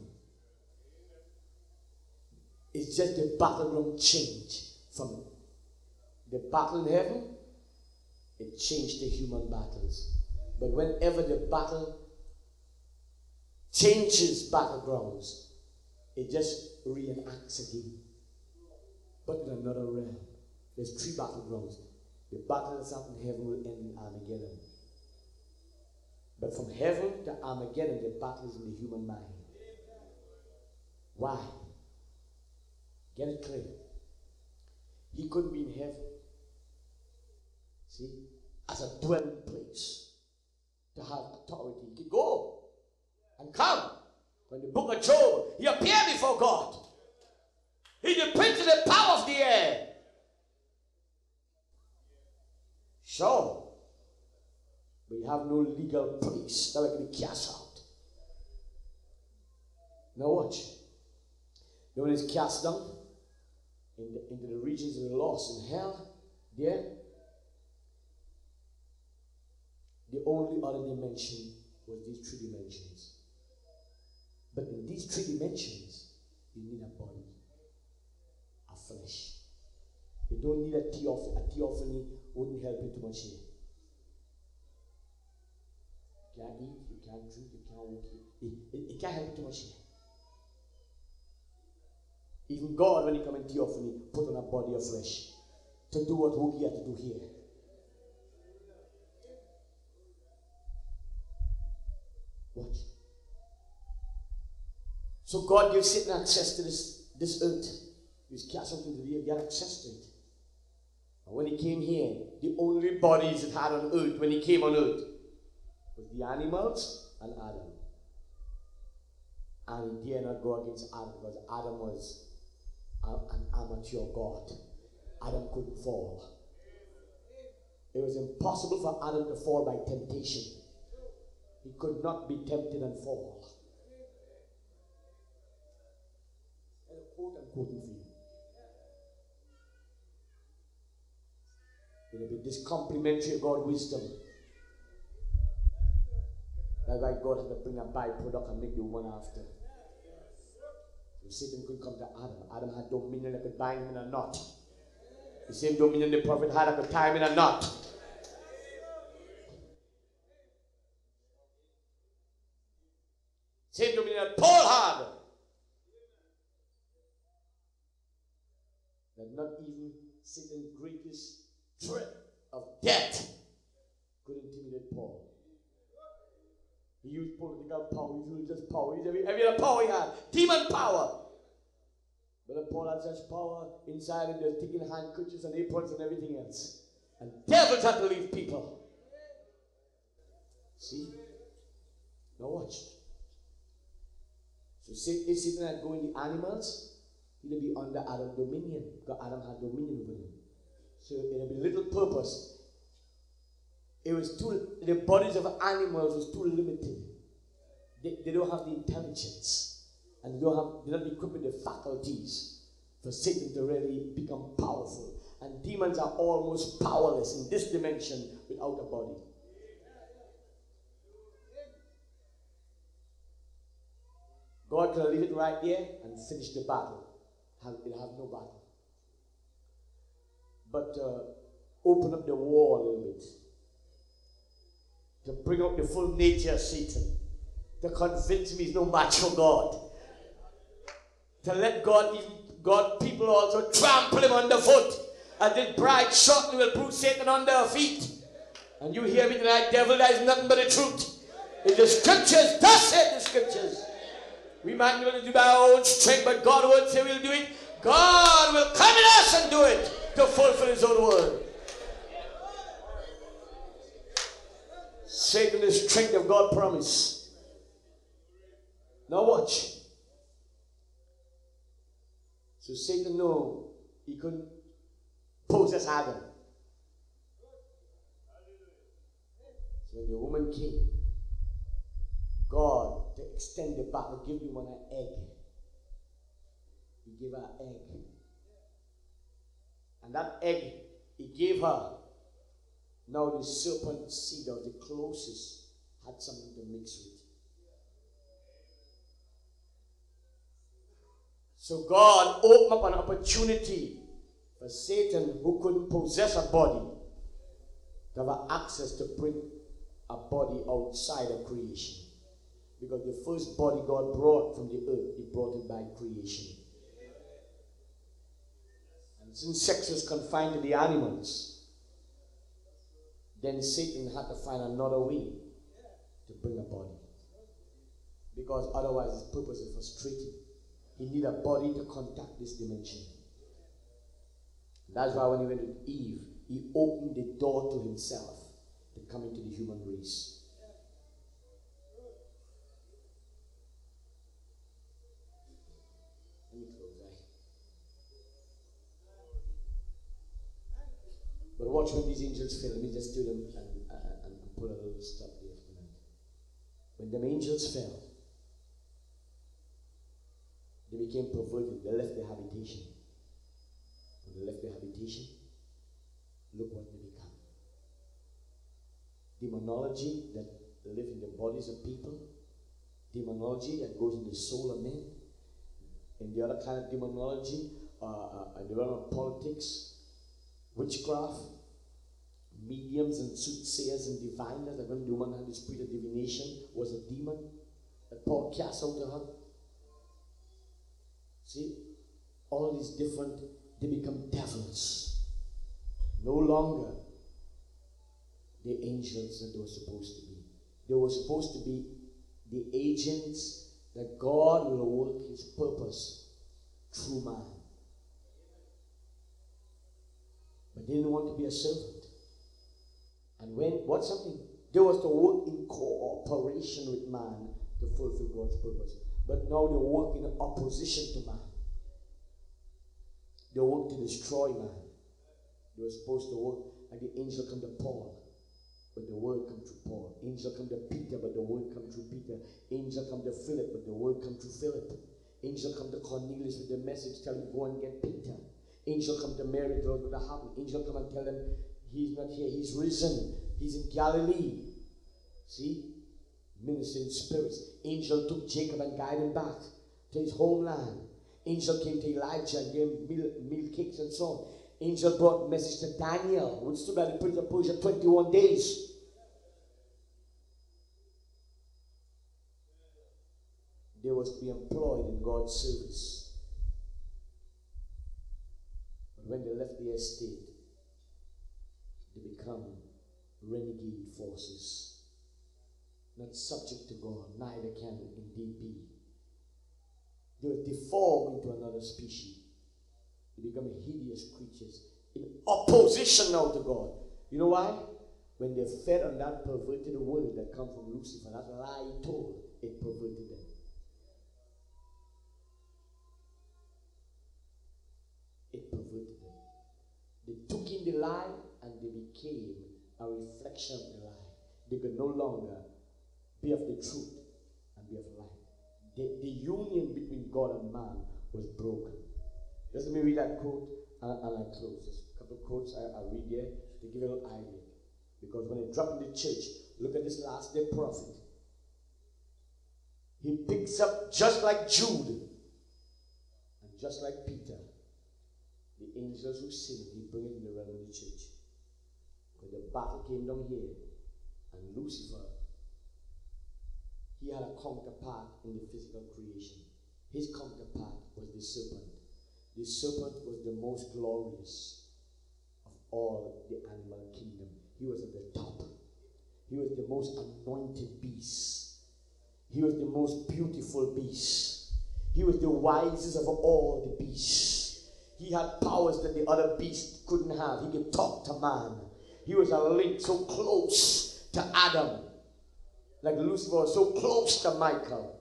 It's just the battleground change from the battle in heaven It changed the human battles. But whenever the battle changes battlegrounds, it just reenacts again. But in another realm. There's three battlegrounds. The battle that's up in heaven will end in Armageddon. But from heaven to Armageddon, the battle is in the human mind. Why? Get it clear. He couldn't be in heaven. See? As a dwelling place. To have authority. He could go and come. When the book of Job, he appeared before God. He the prince of the power of the air. Sure. But you have no legal place that we can cast out. Now watch. When it's cast down in the, into the regions of the lost in hell, there, the only other dimension was these three dimensions. But in these three dimensions, you need a body, a flesh. You don't need a theophany. A theophany wouldn't help you too much here. You can't eat, you can't drink, you can't walk. It, it, it can't help you too much here. Even God, when he come in theophany, put on a body of flesh to do what Wookie had to do here. Watch. So God gives Satan access to this, this earth. He's cast out into the air, he had access to it. And when he came here, the only bodies it had on earth when he came on earth was the animals and Adam. And he dare not go against Adam because Adam was an amateur god. Adam couldn't fall. It was impossible for Adam to fall by temptation. He could not be tempted and fall. And a quote I'm quoting for you. It will be this complementary God wisdom. That's why God had to bring a byproduct and make the one after. So Satan could come to Adam. Adam had dominion that could bind him in a knot. The same dominion the prophet had that could tie him in a knot. Same dominion that Paul had. That not even Satan's greatest threat of death could intimidate Paul. He used political power, he used religious power, he used every, every other power he had. Demon power. But Paul had such power inside him, they're taking handkerchiefs and aprons and everything else. And devils had to leave people. See? Now watch. So if Satan had go in the animals, he would be under Adam's dominion. Because Adam had dominion over him. So it would be little purpose. It was too, the bodies of animals was too limited. They, they don't have the intelligence. And they don't have, they're not equipped with the faculties for Satan to really become powerful. And demons are almost powerless in this dimension without a body. God can leave it right there and finish the battle. It'll have no battle. But uh, open up the war a little bit. To bring out the full nature of Satan. To convince me he's no match for God. To let God, even God people also trample him underfoot. And this bride shortly will prove Satan under her feet. And you hear me tonight, devil, that is nothing but the truth. In the scriptures, thus said the scriptures. We might not be able to do by our own strength, but God won't say we'll do it. God will come in us and do it to fulfill his own word. Satan, the strength of God promise. Now watch. So Satan knew he couldn't possess Adam. So when the woman came, God, to extend the battle, give you one an egg. He gave her an egg. And that egg, he gave her. Now the serpent seed of the closest had something to mix with. So God opened up an opportunity for Satan, who couldn't possess a body, to have access to bring a body outside of creation. Because the first body God brought from the earth, he brought it by creation. And since sex was confined to the animals, then Satan had to find another way to bring a body. Because otherwise his purpose is frustrated. He needed a body to contact this dimension. That's why when he went with Eve, he opened the door to himself to come into the human race. Let me close, right? But watch when these angels fell. Let me just do them and, and, and put a little stop there for tonight. When the angels fell, they became perverted. They left their habitation. When they left their habitation, look what they become. Demonology that live in the bodies of people. Demonology that goes in the soul of men. And the other kind of demonology, uh, uh, in the realm of politics, witchcraft, mediums and soothsayers and diviners. That when the woman had the spirit of divination, was a demon that Paul cast out of her. See, all these different, they become devils. No longer the angels that they were supposed to be. They were supposed to be the agents that God will work his purpose through man. But they didn't want to be a servant. And when, what's something? They was to work in cooperation with man to fulfill God's purpose. But now they work in opposition to man. They work to destroy man. They were supposed to work, and the angel come to Paul, but the word come through Paul. Angel come to Peter, but the word come through Peter. Angel come to Philip, but the word come through Philip. Angel come to Cornelius with the message, tell him go and get Peter. Angel come to Mary, tell him what happened. Angel come and tell him he's not here, he's risen. He's in Galilee. See? Ministering spirits. Angel took Jacob and guided him back to his homeland. Angel came to Elijah and gave him meal, meal cakes and so on. Angel brought message to Daniel, who stood at the prince of Persia twenty-one days. They was to be employed in God's service. But when they left the estate, they become renegade forces. Not subject to God, neither can indeed be. They were deformed into another species. They become hideous creatures in opposition now to God. You know why? When they fed on that perverted word that come from Lucifer, that lie he told, it perverted them. It perverted them. They took in the lie and they became a reflection of the lie. They could no longer be of the truth and be of light. The, the union between God and man was broken. Just let me read that quote and, and I close. Just a couple of quotes I, I read there to give you a little idea. Because when they drop in the church, look at this last day prophet. He picks up just like Jude and just like Peter. The angels who sinned, he bring it in the realm of the church. When the battle came down here, and Lucifer, he had a counterpart in the physical creation. His counterpart was the serpent. The serpent was the most glorious of all the animal kingdom. He was at the top. He was the most anointed beast. He was the most beautiful beast. He was the wisest of all the beasts. He had powers that the other beasts couldn't have. He could talk to man. He was a link so close to Adam. Like Lucifer was so close to Michael.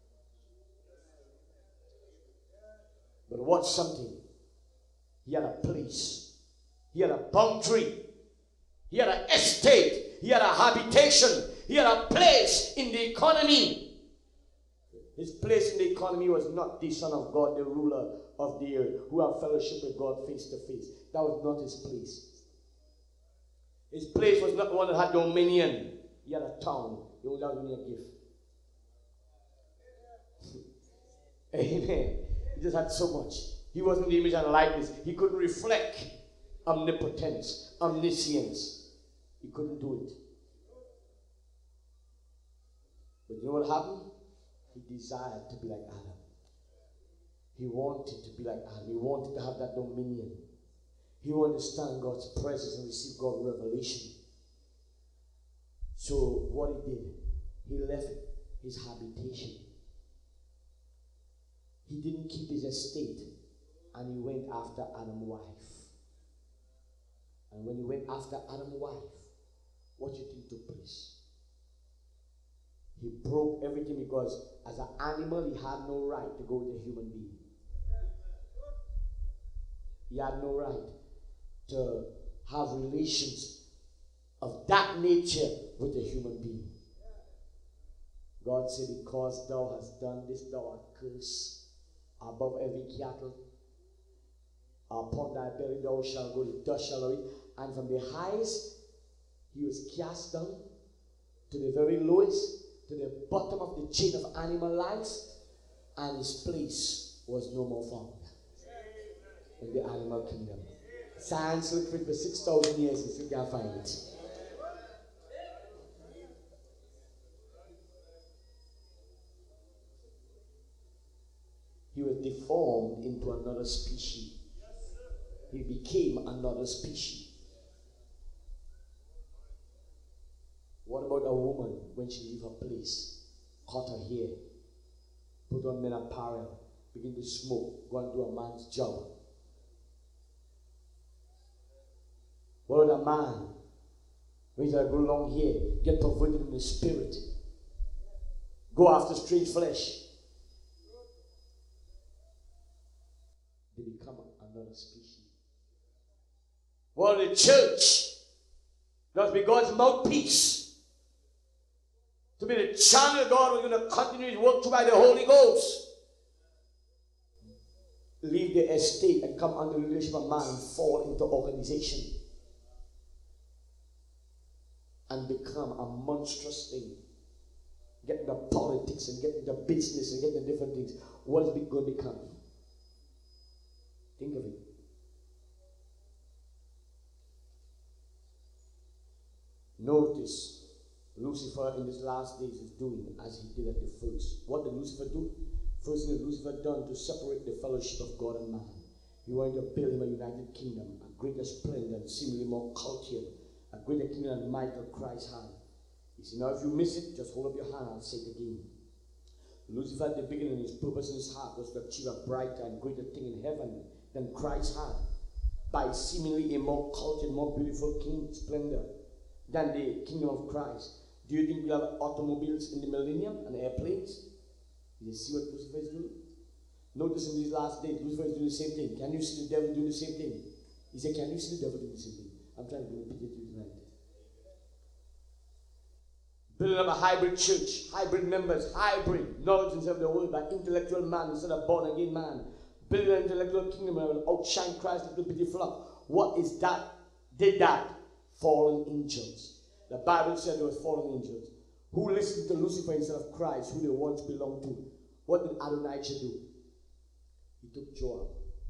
But watch something. He had a place. He had a boundary. He had an estate. He had a habitation. He had a place in the economy. His place in the economy was not the Son of God, the ruler of the earth, who had fellowship with God face to face. That was not his place. His place was not the one that had dominion. He had a town. He only had me a gift. Amen. He just had so much. He wasn't the image and likeness. He couldn't reflect omnipotence, omniscience. He couldn't do it. But you know what happened? He desired to be like Adam. He wanted to be like Adam. He wanted to have that dominion. He wanted to stand in God's presence and receive God's revelation. So what he did, he left his habitation. He didn't keep his estate, and he went after Adam's wife. And when he went after Adam's wife, what do you think took place? He broke everything, because as an animal, he had no right to go with a human being. He had no right to have relations of that nature with a human being. God said, because thou hast done this, thou art cursed above every cattle. Upon thy belly thou shalt go, the dust shalt thou eat. And from the highest, he was cast down to the very lowest, to the bottom of the chain of animal life, and his place was no more found in the animal kingdom. Science looked for it for six thousand years and still can't find it. He was deformed into another species. He became another species. What about a woman when she leave her place, cut her hair, put on men apparel, begin to smoke, go and do a man's job? What about a man when he's got to grow long hair, get perverted in the spirit, go after strange flesh? They become another species. Well, the church does be God's mouthpiece, to be the channel God was going to continue his work through by the Holy Ghost. Leave the estate and come under the leadership of man and fall into organization and become a monstrous thing. Get into politics and get into business and get into different things. What is it going to become? Think of it. Notice Lucifer in his last days is doing as he did at the first. What did Lucifer do? First thing that Lucifer done to separate the fellowship of God and man. He wanted to build him a united kingdom, a greater splendor and seemingly more cultured, a greater kingdom than Michael Christ had. He said, now if you miss it, just hold up your hand and I'll say it again. Lucifer at the beginning, his purpose in his heart was to achieve a brighter and greater thing in heaven than Christ had, by seemingly a more cultured, more beautiful king splendor than the kingdom of Christ. Do you think we have automobiles in the millennium and airplanes? You see what Lucifer is doing? Notice in these last days, Lucifer is doing the same thing. Can you see the devil doing the same thing? He said, can you see the devil doing the same thing? I'm trying to repeat it to you tonight. Building up a hybrid church, hybrid members, hybrid knowledge instead of the world, by intellectual man instead of born again man. Building an intellectual kingdom and will outshine Christ like a pretty flock. What is that? Did that? Fallen angels. The Bible said there was fallen angels who listened to Lucifer instead of Christ, who they once belonged to. What did Adonijah do? He took Joab.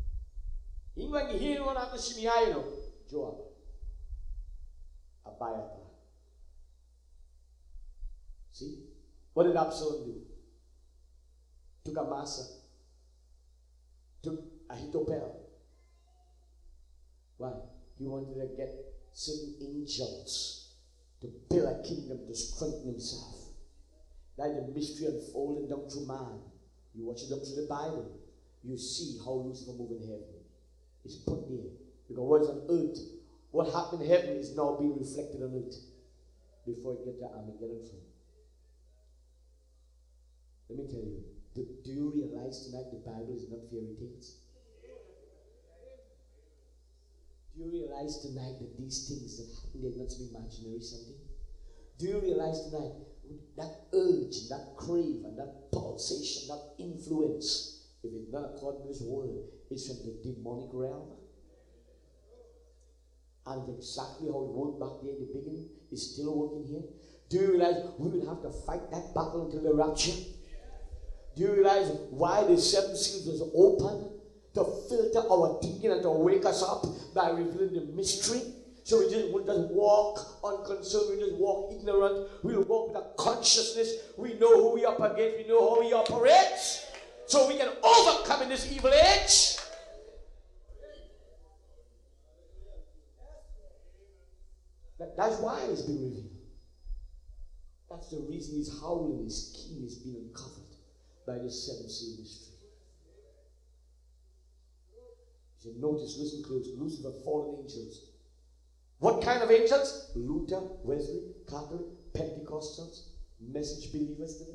Joab. Abiathar. See? What did Absalom do? Took Amasa. Took Ahithophel. Why? He wanted to get certain angels to build a kingdom to strengthen himself. Like the mystery unfolded down through man. You watch it up through the Bible, you see how Lucifer moved in heaven. It's put there. Because what is on earth, what happened in heaven is now being reflected on earth before it gets to Armageddon. Let me tell you, do, do you realize tonight the Bible is not fairy tales? Do you realize tonight that these things that happen, they're not some imaginary something? Do you realize tonight that urge, that crave, and that pulsation, that influence, if it's not according to this world, is from the demonic realm? And exactly how it worked back there in the beginning is still working here. Do you realize we will have to fight that battle until the rapture? Do you realize why the seven seals was open? To filter our thinking and to wake us up by revealing the mystery. So we just we just walk unconcerned, we just walk ignorant, we walk with a consciousness, we know who we up against, we know how we operate, so we can overcome in this evil age. That, that's why it's been revealed. That's the reason his howling, his king is being uncovered by the seven seal mystery. You should notice, listen close, Lucifer, fallen angels. What kind of angels? Luther, Wesley, Catholic, Pentecostals, message believers today.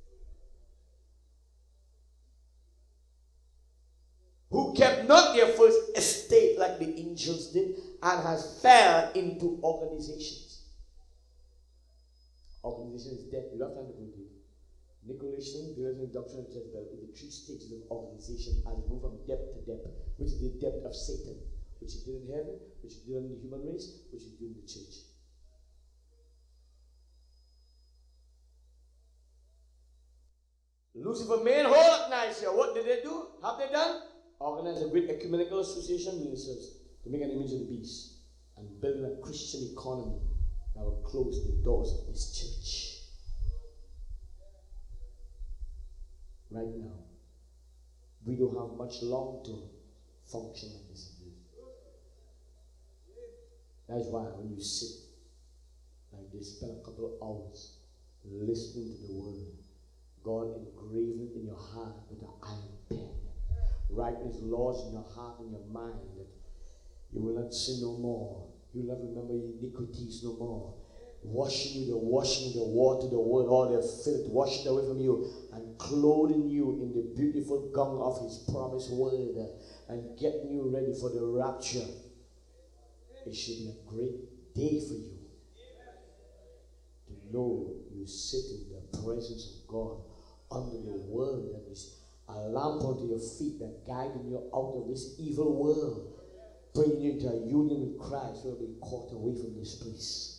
Who kept not their first estate like the angels did and has fell into organizations. Organization is dead. You don't have time to go into it. Nicolaitan, the doctrine of Jezebel, is the three stages of organization as it moves from depth to depth, which is the depth of Satan, which he did in heaven, which he did in the human race, which he did in the church. Lucifer main whole at Nicaea. What did they do? Have they done? Organize a great ecumenical association ministers to make an image of the beast and build a Christian economy that will close the doors of this church. Right now, we don't have much long to function like this. That's why when you sit like this, spend a couple of hours listening to the word, God engraven it in your heart with an iron pen. Writing his laws in your heart and your mind that you will not sin no more. You will not remember your iniquities no more. Washing you, the washing, the water, the word, all the filth, washing away from you and clothing you in the beautiful gown of his promised word and getting you ready for the rapture. It should be a great day for you to know you sit in the presence of God under the word that is a lamp unto your feet that guiding you out of this evil world, bringing you into a union with Christ. You'll be caught away from this place.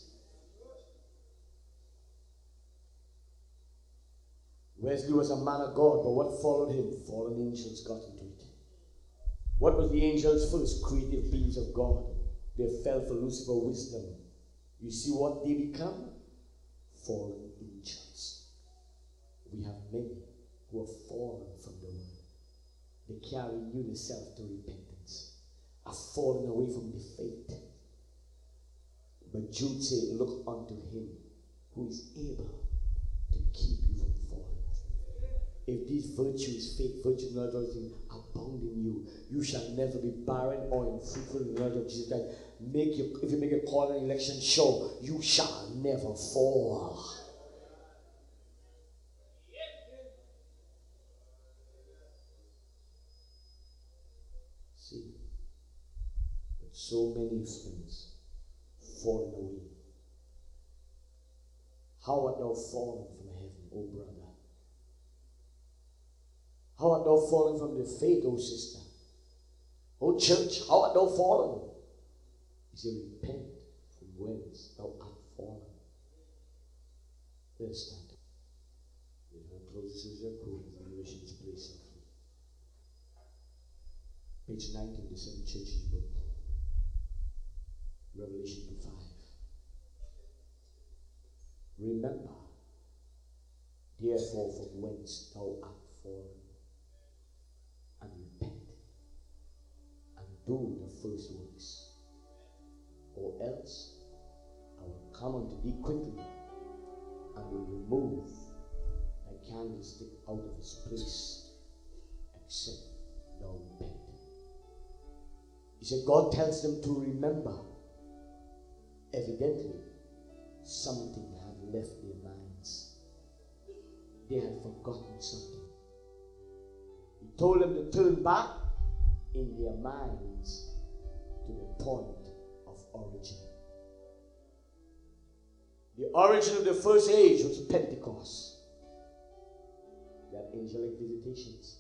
Wesley was a man of God, but what followed him? Fallen angels got into it. What was the angels first? Creative beings of God. They fell for Lucifer's wisdom. You see what they become? Fallen angels. We have many who have fallen from the word. They carry you themselves to repentance, have fallen away from the faith. But Jude said, look unto him who is able to keep you from falling. If these virtues, faith, virtue, knowledge, abound in you, you shall never be barren or unfruitful in the knowledge of Jesus Christ. Make your, if you make a call and election sure, you shall never fall. See, but so many friends fallen away. How art thou fallen from heaven, O brother? How art thou fallen from the faith, O sister? O church, how art thou fallen? He said, repent from whence thou art fallen. Let's stand. We're going to close this as your quote from the missions place. Page nineteen, the Seven Churches book. Revelation two five. Remember, therefore, from whence thou art fallen, and repent, and do the first works, or else I will come unto thee quickly, and will remove thy candlestick out of its place, except thou repent. He said, God tells them to remember. Evidently, something had left their minds. They had forgotten something. He told them to turn back in their minds to the point of origin. The origin of the first age was Pentecost. They had angelic visitations.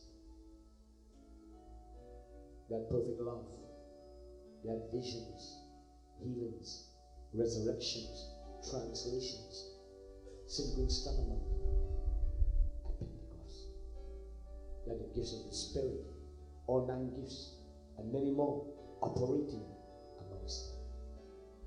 They had perfect love. They had visions, healings, resurrections, translations. Sin couldn't stand among them at Pentecost. They had the gifts of the Spirit, all nine gifts, and many more operating amongst them.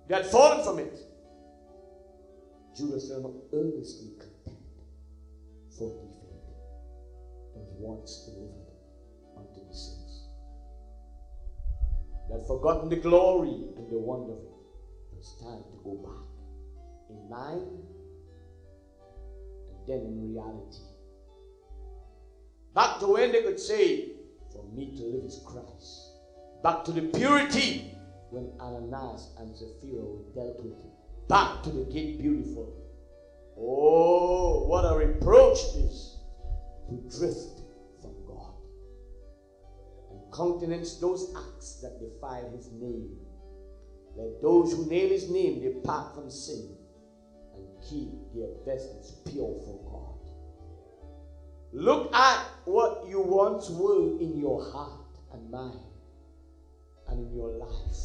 They had fallen from it. Judas not earnestly contend for defeat was once delivered unto the saints. They had forgotten the glory and the wonder of it. It was time to go back in mind and then in reality. Back to when they could say, for me to live is Christ. Back to the purity when Ananias and Sapphira were dealt with. Back to the gate beautiful. Oh, what a reproach it is to drift from God and countenance those acts that defile his name. Let those who nail his name depart from sin and keep their vessels pure for God. Look at what you once were in your heart and mind and in your life.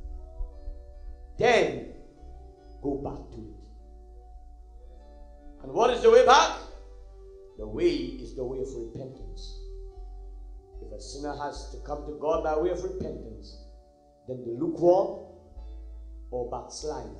Then go back to it. And what is the way back? The way is the way of repentance. If a sinner has to come to God by way of repentance, then the lukewarm or backslider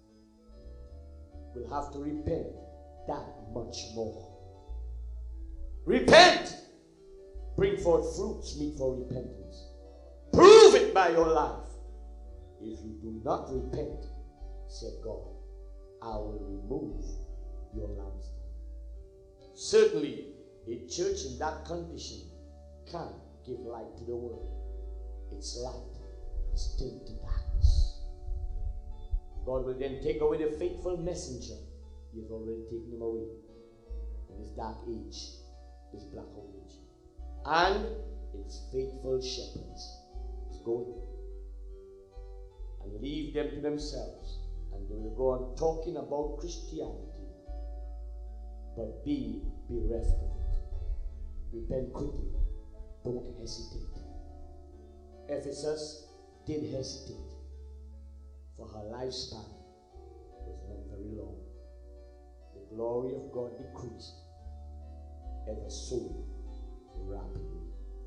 will have to repent that much more. Repent! Bring forth fruits meet for repentance. Prove it by your life. If you do not repent, said God, I will remove your lampstand. Certainly, a church in that condition can't give light to the world. Its light is turned to darkness. God will then take away the faithful messenger. He has already taken him away in this dark age, this black hole age. And its faithful shepherds is going and leave them to themselves. And they will go on talking about Christianity, but be bereft of it. Repent quickly. Don't hesitate. Ephesus did hesitate, for her lifespan was not very long. The glory of God decreased ever so rapidly.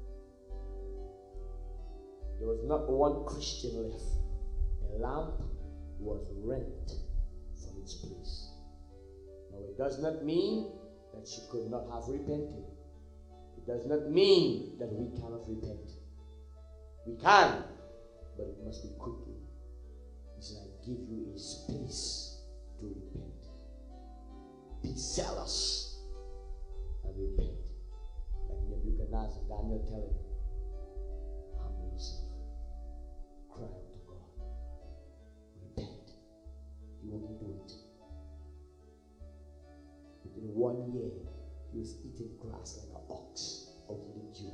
There was not one Christian left. The lamp was rent from its place. Now, it does not mean that she could not have repented. It does not mean that we cannot repent. We can, but it must be quickly. He said, I give you a space to repent. Be zealous and repent. Like Nebuchadnezzar, Daniel telling him, humble yourself. Cry out to God. Repent. He wouldn't do it. Within one year, he was eating grass like an ox out in the dew.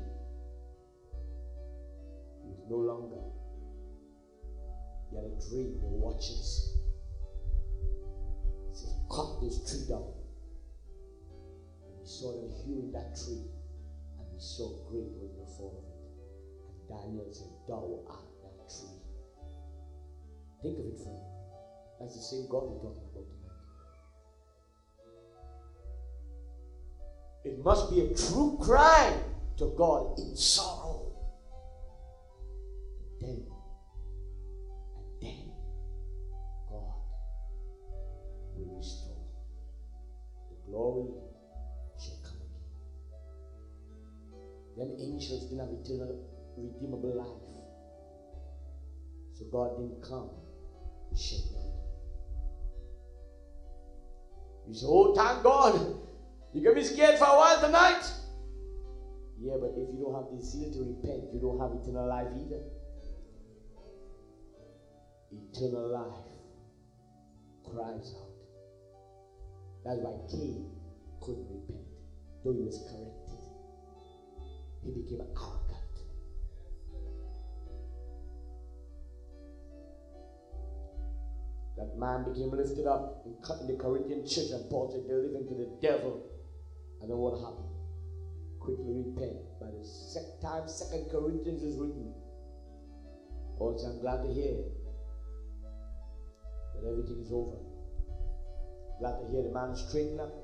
He was no longer. He had a dream, the watchers. He says, cut this tree down. And he saw them hewing that tree. And he saw great was the fall of it. And Daniel said, thou art that tree. Think of it, friend. That's the same God we're talking about tonight. It must be a true cry to God in sorrow. And then, and then, God will restore. The glory shall come again. Then angels didn't have eternal, redeemable life. So God didn't come to shed blood. You say, oh, thank God. You can be scared for a while tonight. Yeah, but if you don't have the zeal to repent, you don't have eternal life either. Eternal life cries out. That's why Cain couldn't repent, though he was corrected. He became arrogant. That man became lifted up in the Corinthian church, and Paul said, deliver him to the devil. And then what happened? Quickly repent. By the second time Second Corinthians is written, Paul said, I'm glad to hear that everything is over. Glad to hear the man is straightened up.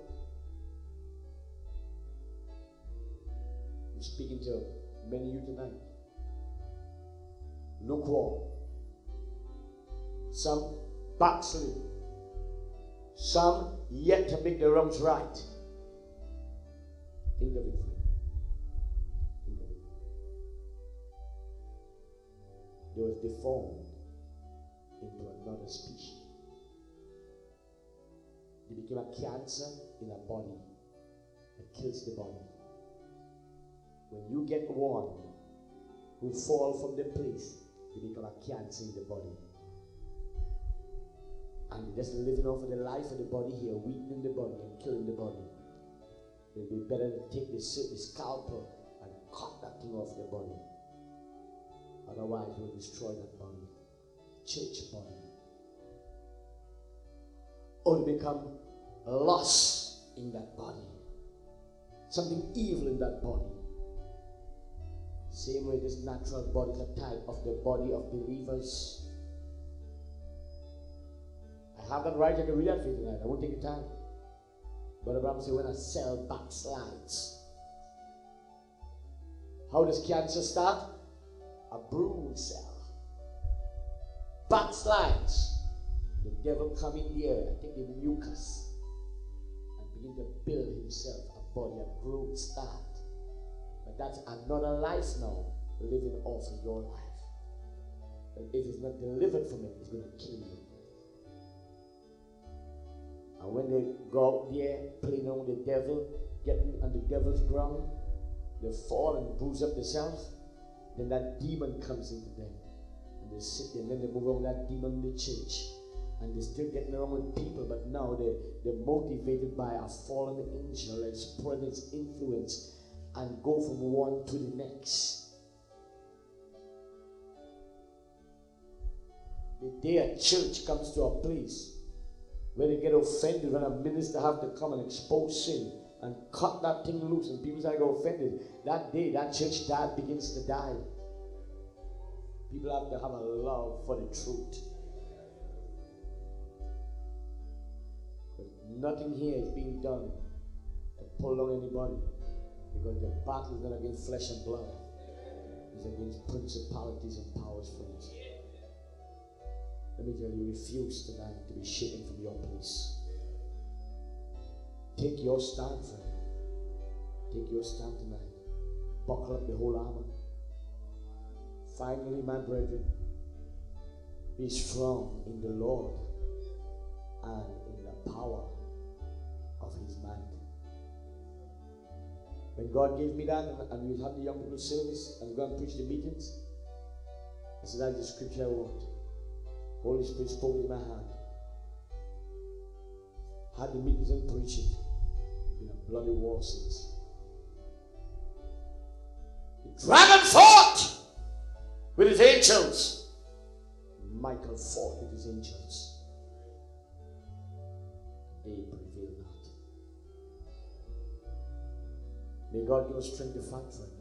I'm speaking to many of you tonight. Lukewarm. Some backslid. Some yet to make the wrongs right. Think of it, friend. Think of it. They was deformed into another species. They became a cancer in a body that kills the body. When you get one who fall from the place, they become a cancer in the body. And they're just living off of the life of the body here, weakening the body and killing the body. It'll be better to take the, the scalpel and cut that thing off the body. Otherwise, it will destroy that body. Church body. Or to become lost in that body. Something evil in that body. Same way this natural body is a type of the body of believers. I have that right, I can read that for you tonight. I won't take the time. But Abraham said, when a cell backslides. How does cancer start? A brood cell. Backslides. The devil come in there and take the mucus and begin to build himself a body, a brood start. But that's another life now, living off of your life. But if it's not delivered from it, it's going to kill you. And when they go out there playing on the devil, getting on the devil's ground, they fall and bruise up themselves, then that demon comes into them. And they sit there, and then they move on that demon in the church. And they're still getting around with people, but now they, they're motivated by a fallen angel and spread its influence and go from one to the next. The day a church comes to a place where they get offended when a minister have to come and expose sin and cut that thing loose and people start to get offended, that day that church died begins to die. People have to have a love for the truth. But nothing here is being done to pull down anybody, because the battle is not against flesh and blood. It's against principalities and powers, friends. Let me tell you, refuse tonight to be shaken from your place. Take your stand, friend. Take your stand tonight. Buckle up the whole armor. Finally, my brethren, be strong in the Lord and in the power of his might. When God gave me that, and we had the young people service, and go and preach the meetings, I said, that's the scripture I want. Holy Spirit spoke in my heart. Had the meetings and preached it. It's been a bloody war since. The dragon fought with his angels. Michael fought with his angels. They prevailed not. May God give us strength to fight, friend.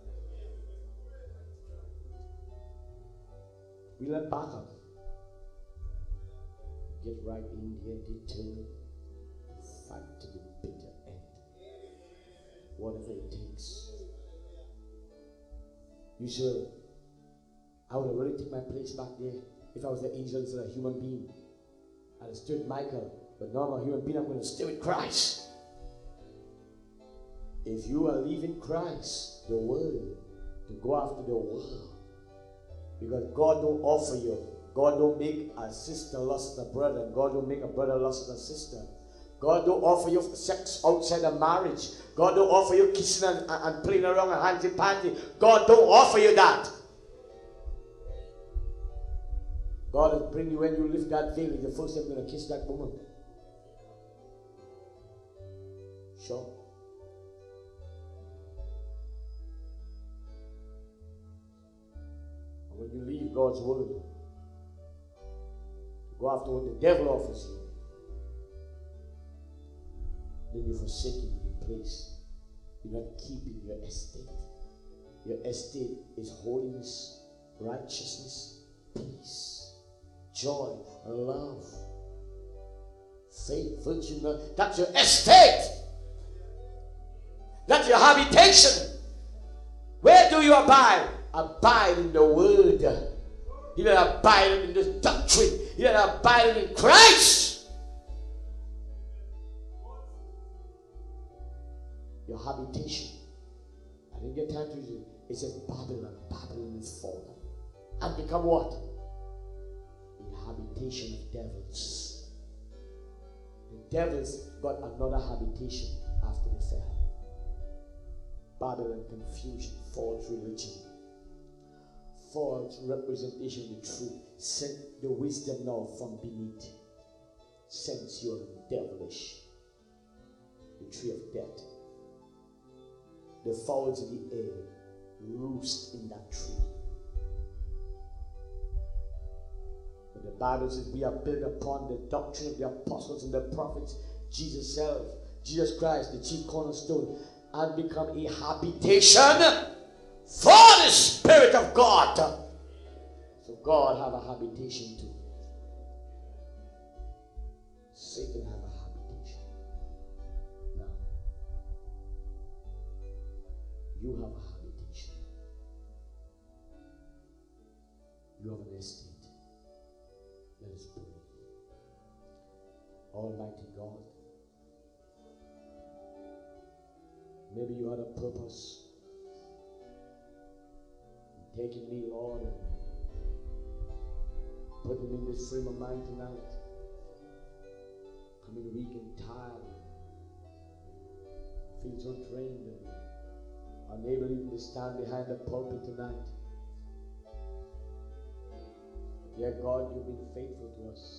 We let back up. Get right in here, determined, fight to the bitter end. Whatever it takes. You should. I would have really taken my place back there if I was the angel instead of a human being. I'd have stood Michael, but now I'm a human being, I'm going to stay with Christ. If you are leaving Christ, the world, to go after the world, because God don't offer you, God don't make a sister lust a brother, God don't make a brother lust a sister. God don't offer you sex outside of marriage. God don't offer you kissing and, and playing around and hanky-panky. God don't offer you that. God will bring you when you lift that veil. The first time you're going to kiss that woman. Sure. And when you leave God's word, go after what the devil offers you, then you're forsaking your place. You're not keeping your estate. Your estate is holiness, righteousness, peace, joy, love, faith, virtue. That's your estate. That's your habitation. Where do you abide? Abide in the word. You don't abide in this doctrine. He that abideth in Christ. Your habitation. I didn't get time to read it. It says Babylon. Babylon is fallen. And become what? A habitation of devils. The devils got another habitation after they fell. Babylon, confusion, false religion, false representation of the truth. Send the wisdom now from beneath. Sensual and devilish. The tree of death. The fowls in the air roost in that tree. But the Bible says we are built upon the doctrine of the apostles and the prophets, Jesus self, Jesus Christ, the chief cornerstone, and become a habitation for the Spirit of God. So God have a habitation too. Satan have a habitation. Now, you have a habitation. You have an estate. Let us pray. Almighty God, maybe you had a purpose in taking me, Lord, and putting me in this frame of mind tonight. Coming weak and tired, and feel so drained and unable even to stand behind the pulpit tonight. Dear God, you've been faithful to us.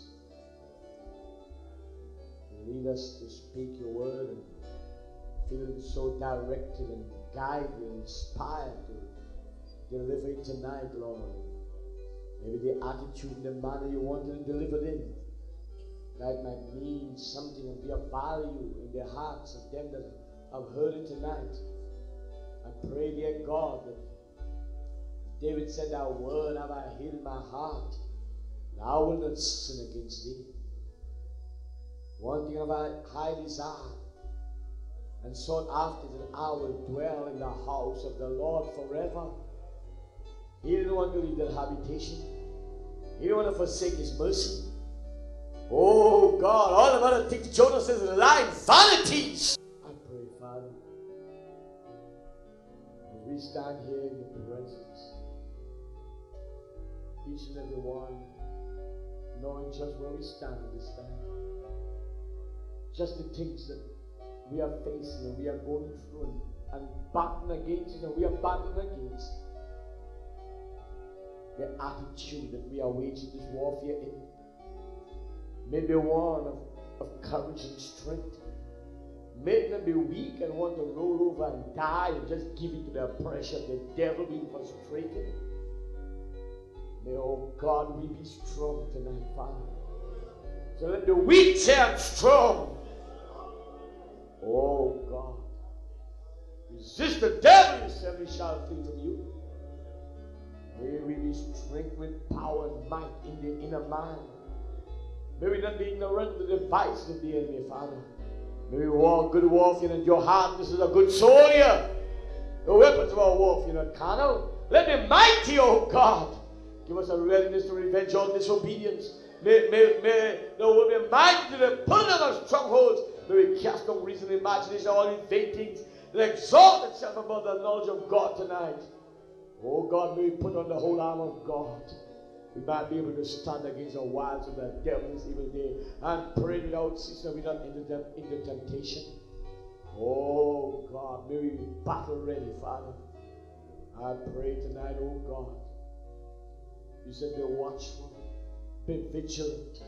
You lead us to speak your word and feeling so directed and guided and inspired to deliver it tonight, Lord. Maybe the attitude and the manner you wanted to deliver it in, that might mean something and be of value in the hearts of them that have heard it tonight. I pray, dear God, that David said, thy word have I hid in my heart, and I will not sin against thee. One thing have I high desire, and sought after, that I will dwell in the house of the Lord forever. He didn't want to leave that habitation. He didn't want to forsake his mercy. Oh God, all about the things Jonah says in line, vanities. I pray, Father, as we stand here in your presence, each and every one knowing just where we stand at this time, just the things that we are facing and we are going through and, and battling against, and we are battling against the attitude that we are waging this warfare in. Maybe one of, of courage and strength. May not be weak and want to roll over and die and just give it to the oppression of the devil, being frustrated. May, oh God, we be strong tonight, Father. So let the weak say, I'm strong. Oh God. Resist the devil, you say, we shall flee from you. May we be strengthened with power and might in the inner man. May we not be ignorant of the devices of the enemy, Father. May we walk good warfare in your heart. This is a good soldier. The weapons of our warfare are not carnal. Let the mighty, oh God, give us a readiness to revenge all disobedience. May, may, may the word be mighty to the pulling of our strongholds. May we cast down reason and imagination, all in vain things that exalt itself above the knowledge of God tonight. Oh God, may we put on the whole armor of God. We might be able to stand against the wiles of the devil's evil day and pray without ceasing. We not into them into temptation. Oh God, may we be battle ready, Father. I pray tonight, oh God. You said be watchful, be vigilant.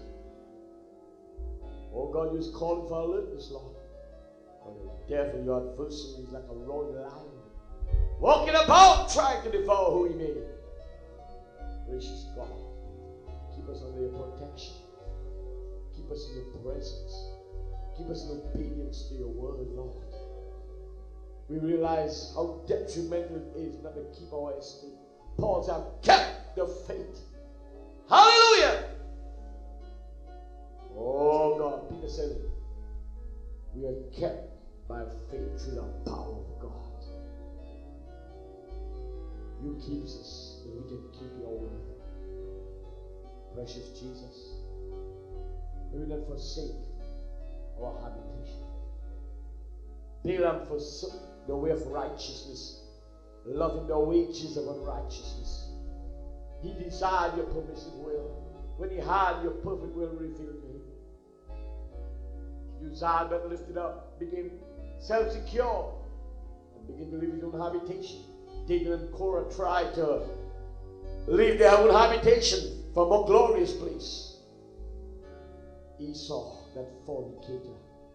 Oh God, you was calling for alertness, Lord. For the devil, your adversary, is like a roaring lion, walking about trying to devour who he may. Gracious God, keep us under your protection. Keep us in your presence. Keep us in obedience to your word, Lord. We realize how detrimental it is not to keep our estate. Paul said, I've kept the faith. Hallelujah! Oh God, Peter said, we are kept by faith through the power of God. You keep us that we can keep your word. Precious Jesus, May we not forsake our habitation. Balaam forsook the way of righteousness, loving the wages of unrighteousness. He desired your permissive will. When he had your perfect will revealed to him, Uzziah got lifted up, became self-secure, and began to live his own habitation. David and Korah tried to leave their own habitation for a more glorious place. Esau, that fornicator,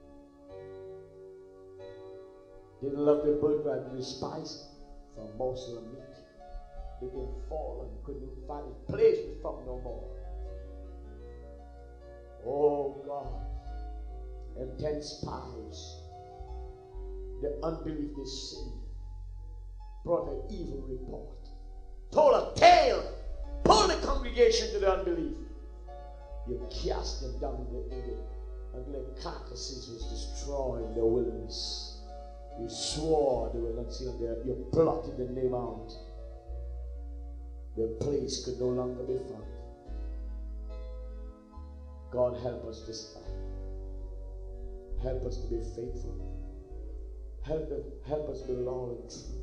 didn't love the birthright and despised it for a morsel of meat. Became fallen, couldn't find his place with from no more. Oh God, and ten spies, the unbelief they sinned, brought an evil report, told a tale, pulled the congregation to the unbelief. You cast them down in the, in the, and their carcasses was destroyed in the wilderness. You swore they were not seen there. You blotted the name out. Their place could no longer be found. God, help us this time. Help us to be faithful. Help, them, help us be loyal and true.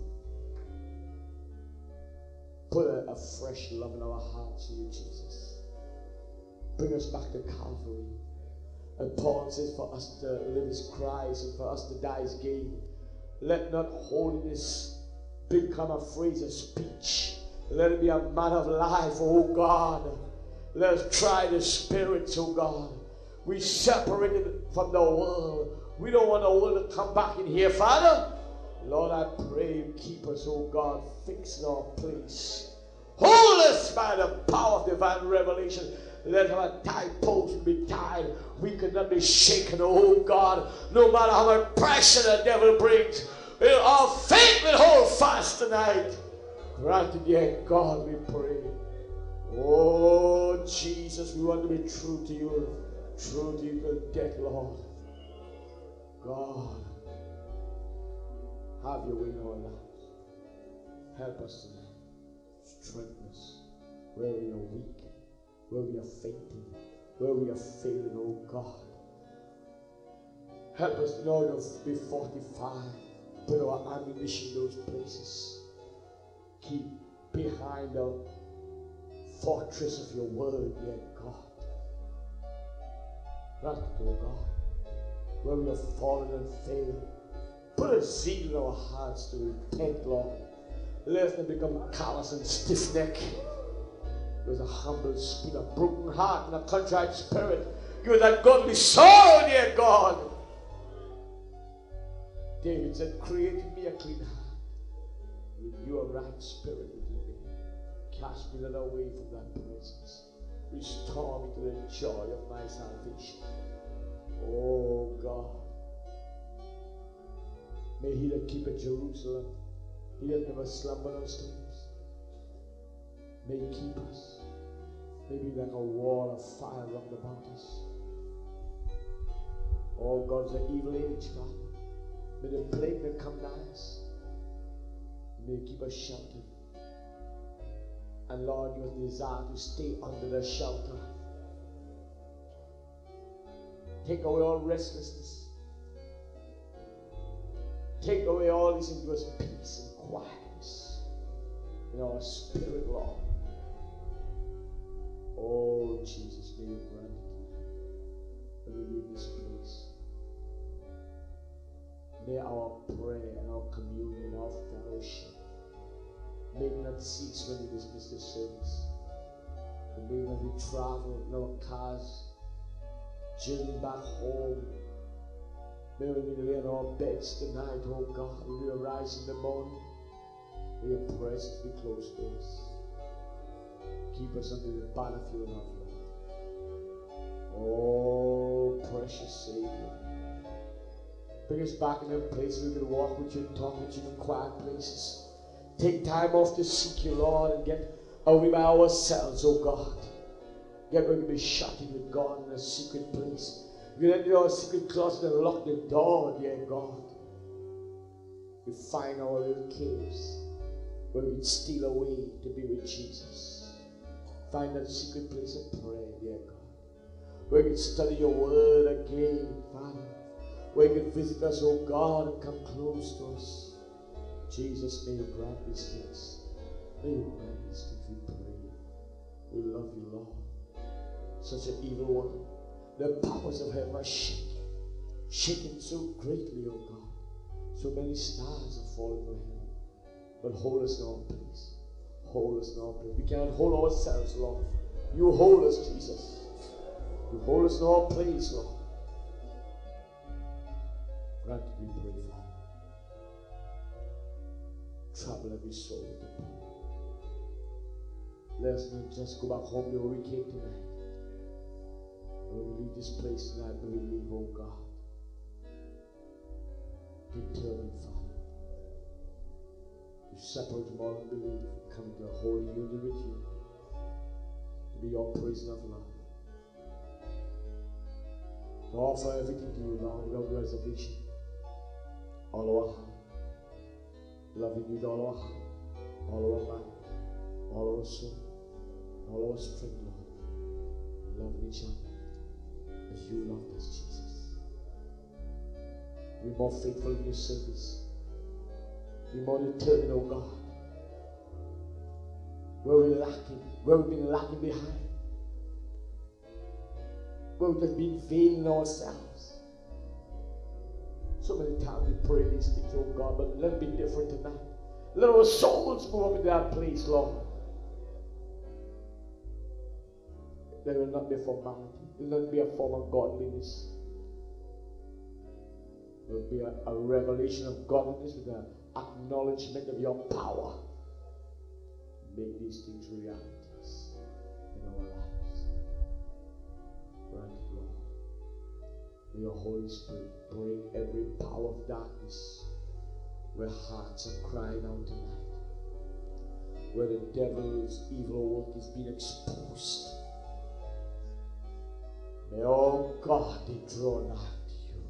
Put a, a fresh love in our hearts to you, Jesus. Bring us back to Calvary. And Paul says for us to live is Christ and for us to die is gain. Let not holiness become a phrase of speech. Let it be a matter of life, oh God. Let us try the spirits, oh God. We separated from the world. We don't want the world to come back in here, Father. Lord, I pray you keep us, oh God, fixed in our place. Hold us by the power of divine revelation. Let our tie post be tied. We cannot be shaken, oh God. No matter how much pressure the devil brings, our faith will hold fast tonight. Granted, yet, God, we pray. Oh, Jesus, we want to be true to you. True to you till death, Lord. God, have your way in our lives. Help us tonight. Strengthen us where we are weak, where we are fainting, where we are failing, oh God. Help us, Lord, to be fortified. Put our ammunition in those places. Keep behind the fortress of your word, dear God. Grant it, oh God, where we have fallen and failed. Put a zeal in our hearts to repent, Lord. Let us not become callous and stiff-necked. Give us a humble spirit, a broken heart, and a contrite spirit. Give us that godly sorrow, dear God. David said, create in me a clean heart. Renew a right spirit within me. Cast me not away from thy presence. Restore me to the joy of my salvation. Oh God. May he that keepeth Jerusalem, he that never slumber nor sleeps, may he keep us. May be like a wall of fire round about us. Oh God, it's an evil age, Father. May the plague that come nigh us. May you keep us sheltered. And Lord, give us desire to stay under the shelter. Take away all restlessness. Take away all these and give us peace and quietness in our spirit, Lord. Oh, Jesus, may you grant it tonight when we leave this place. May our prayer and our communion, our fellowship, may it not cease when we dismiss this service. And may when we travel in our cars, journey back home, may when we lay on our beds tonight, oh God, when we arise in the morning, may your presence be close to us. Keep us under the battlefield of love. Oh, precious Savior. Bring us back in a place where we can walk with you and talk with you in quiet places. Take time off to seek you, Lord, and get away by ourselves, oh God. Get ready to be shut in with God in a secret place. We enter our secret closet and lock the door, dear God. We find our little caves where we steal away to be with Jesus. Find that secret place of prayer, dear God. where we can study your word again, Father. Where you can visit us, oh God, and come close to us. Jesus, may you grant these things. May you grant these things, we pray. We love you, Lord. Such an evil one. The powers of heaven are shaking. Shaking so greatly, oh God. So many stars have fallen from heaven. But hold us in our place. Hold us in our place. We cannot hold ourselves, Lord. You hold us, Jesus. You hold us in our place, Lord. Grant it, we pray, Father. Travel every soul. Let us not just go back home the way we came tonight. When we leave this place tonight, when we leave, oh God, determined, Father, to separate from all unbelief and come into a holy union with you, to be your prisoner of love, to offer everything to you, Lord, without reservation, all our heart, loving you with all our heart, all our mind, all our soul, all our strength, Lord, loving each other as you loved us, Jesus. Be more faithful in your service. Be more determined, oh God. Where we're lacking, where we've been lacking behind, where we've just been vain in ourselves. So many times we pray these things, oh God, but let it be different tonight. Let our souls move up in that place, Lord. There will not be formality. It will not be a form of godliness. There will be a, a revelation of godliness with an acknowledgement of your power. Make these things realities in our lives. Grant it, Lord. May your Holy Spirit bring every power of darkness where hearts are crying out tonight, where the devil's evil work is being exposed. May, oh God, they draw nigh to you.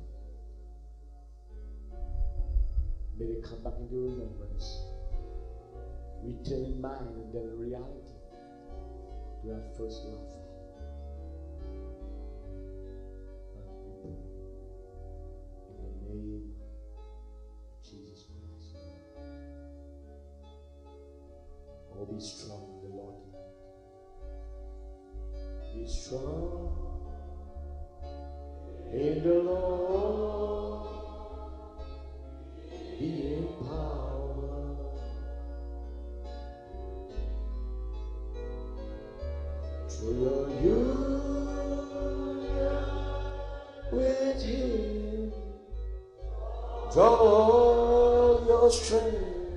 May they come back into remembrance. Return in mind and then in reality to that first love. In the name of Jesus Christ. Oh, be strong in the Lord tonight. Be strong in the Lord, be empowered. Through your union with Him, draw all your strength.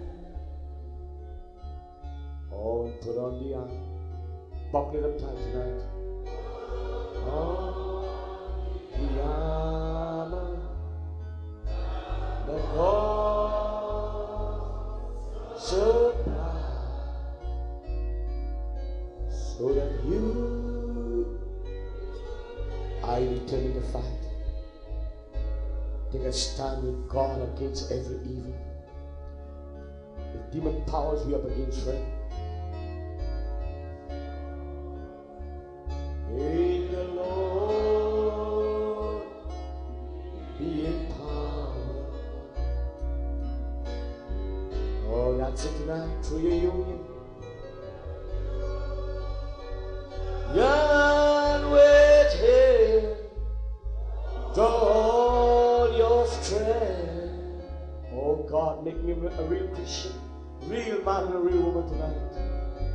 Oh, and put on the armor. Buckle it up tight tonight. Oh. The armor that God supplies, so that you are determined to fight. Take a stand with God against every evil. The demon powers we up against, friend. In the Lord be empowered. Oh, that's it tonight, through your union. Yearn with Him, draw all your strength. Oh God, make me a real Christian, real man and a real woman tonight.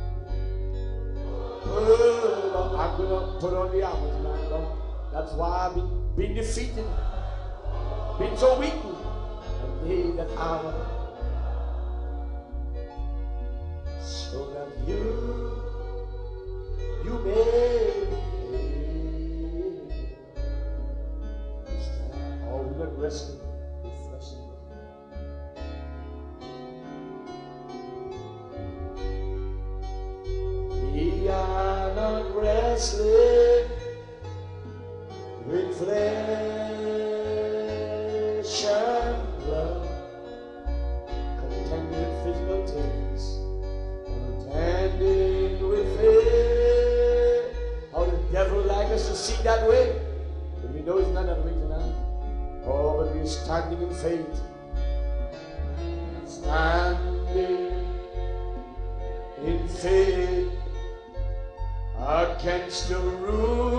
Oh, I'm going to put on the armor tonight, Lord. That's why I've been, been defeated. Been so weakened, and they that armor, so that you, you may stand. Oh, we're not resting with flesh and blood. We are not wrestling with flesh and blood, contending with physical things, contending with faith. How the devil like us to see that way. we're standing in faith. Standing in faith against the rule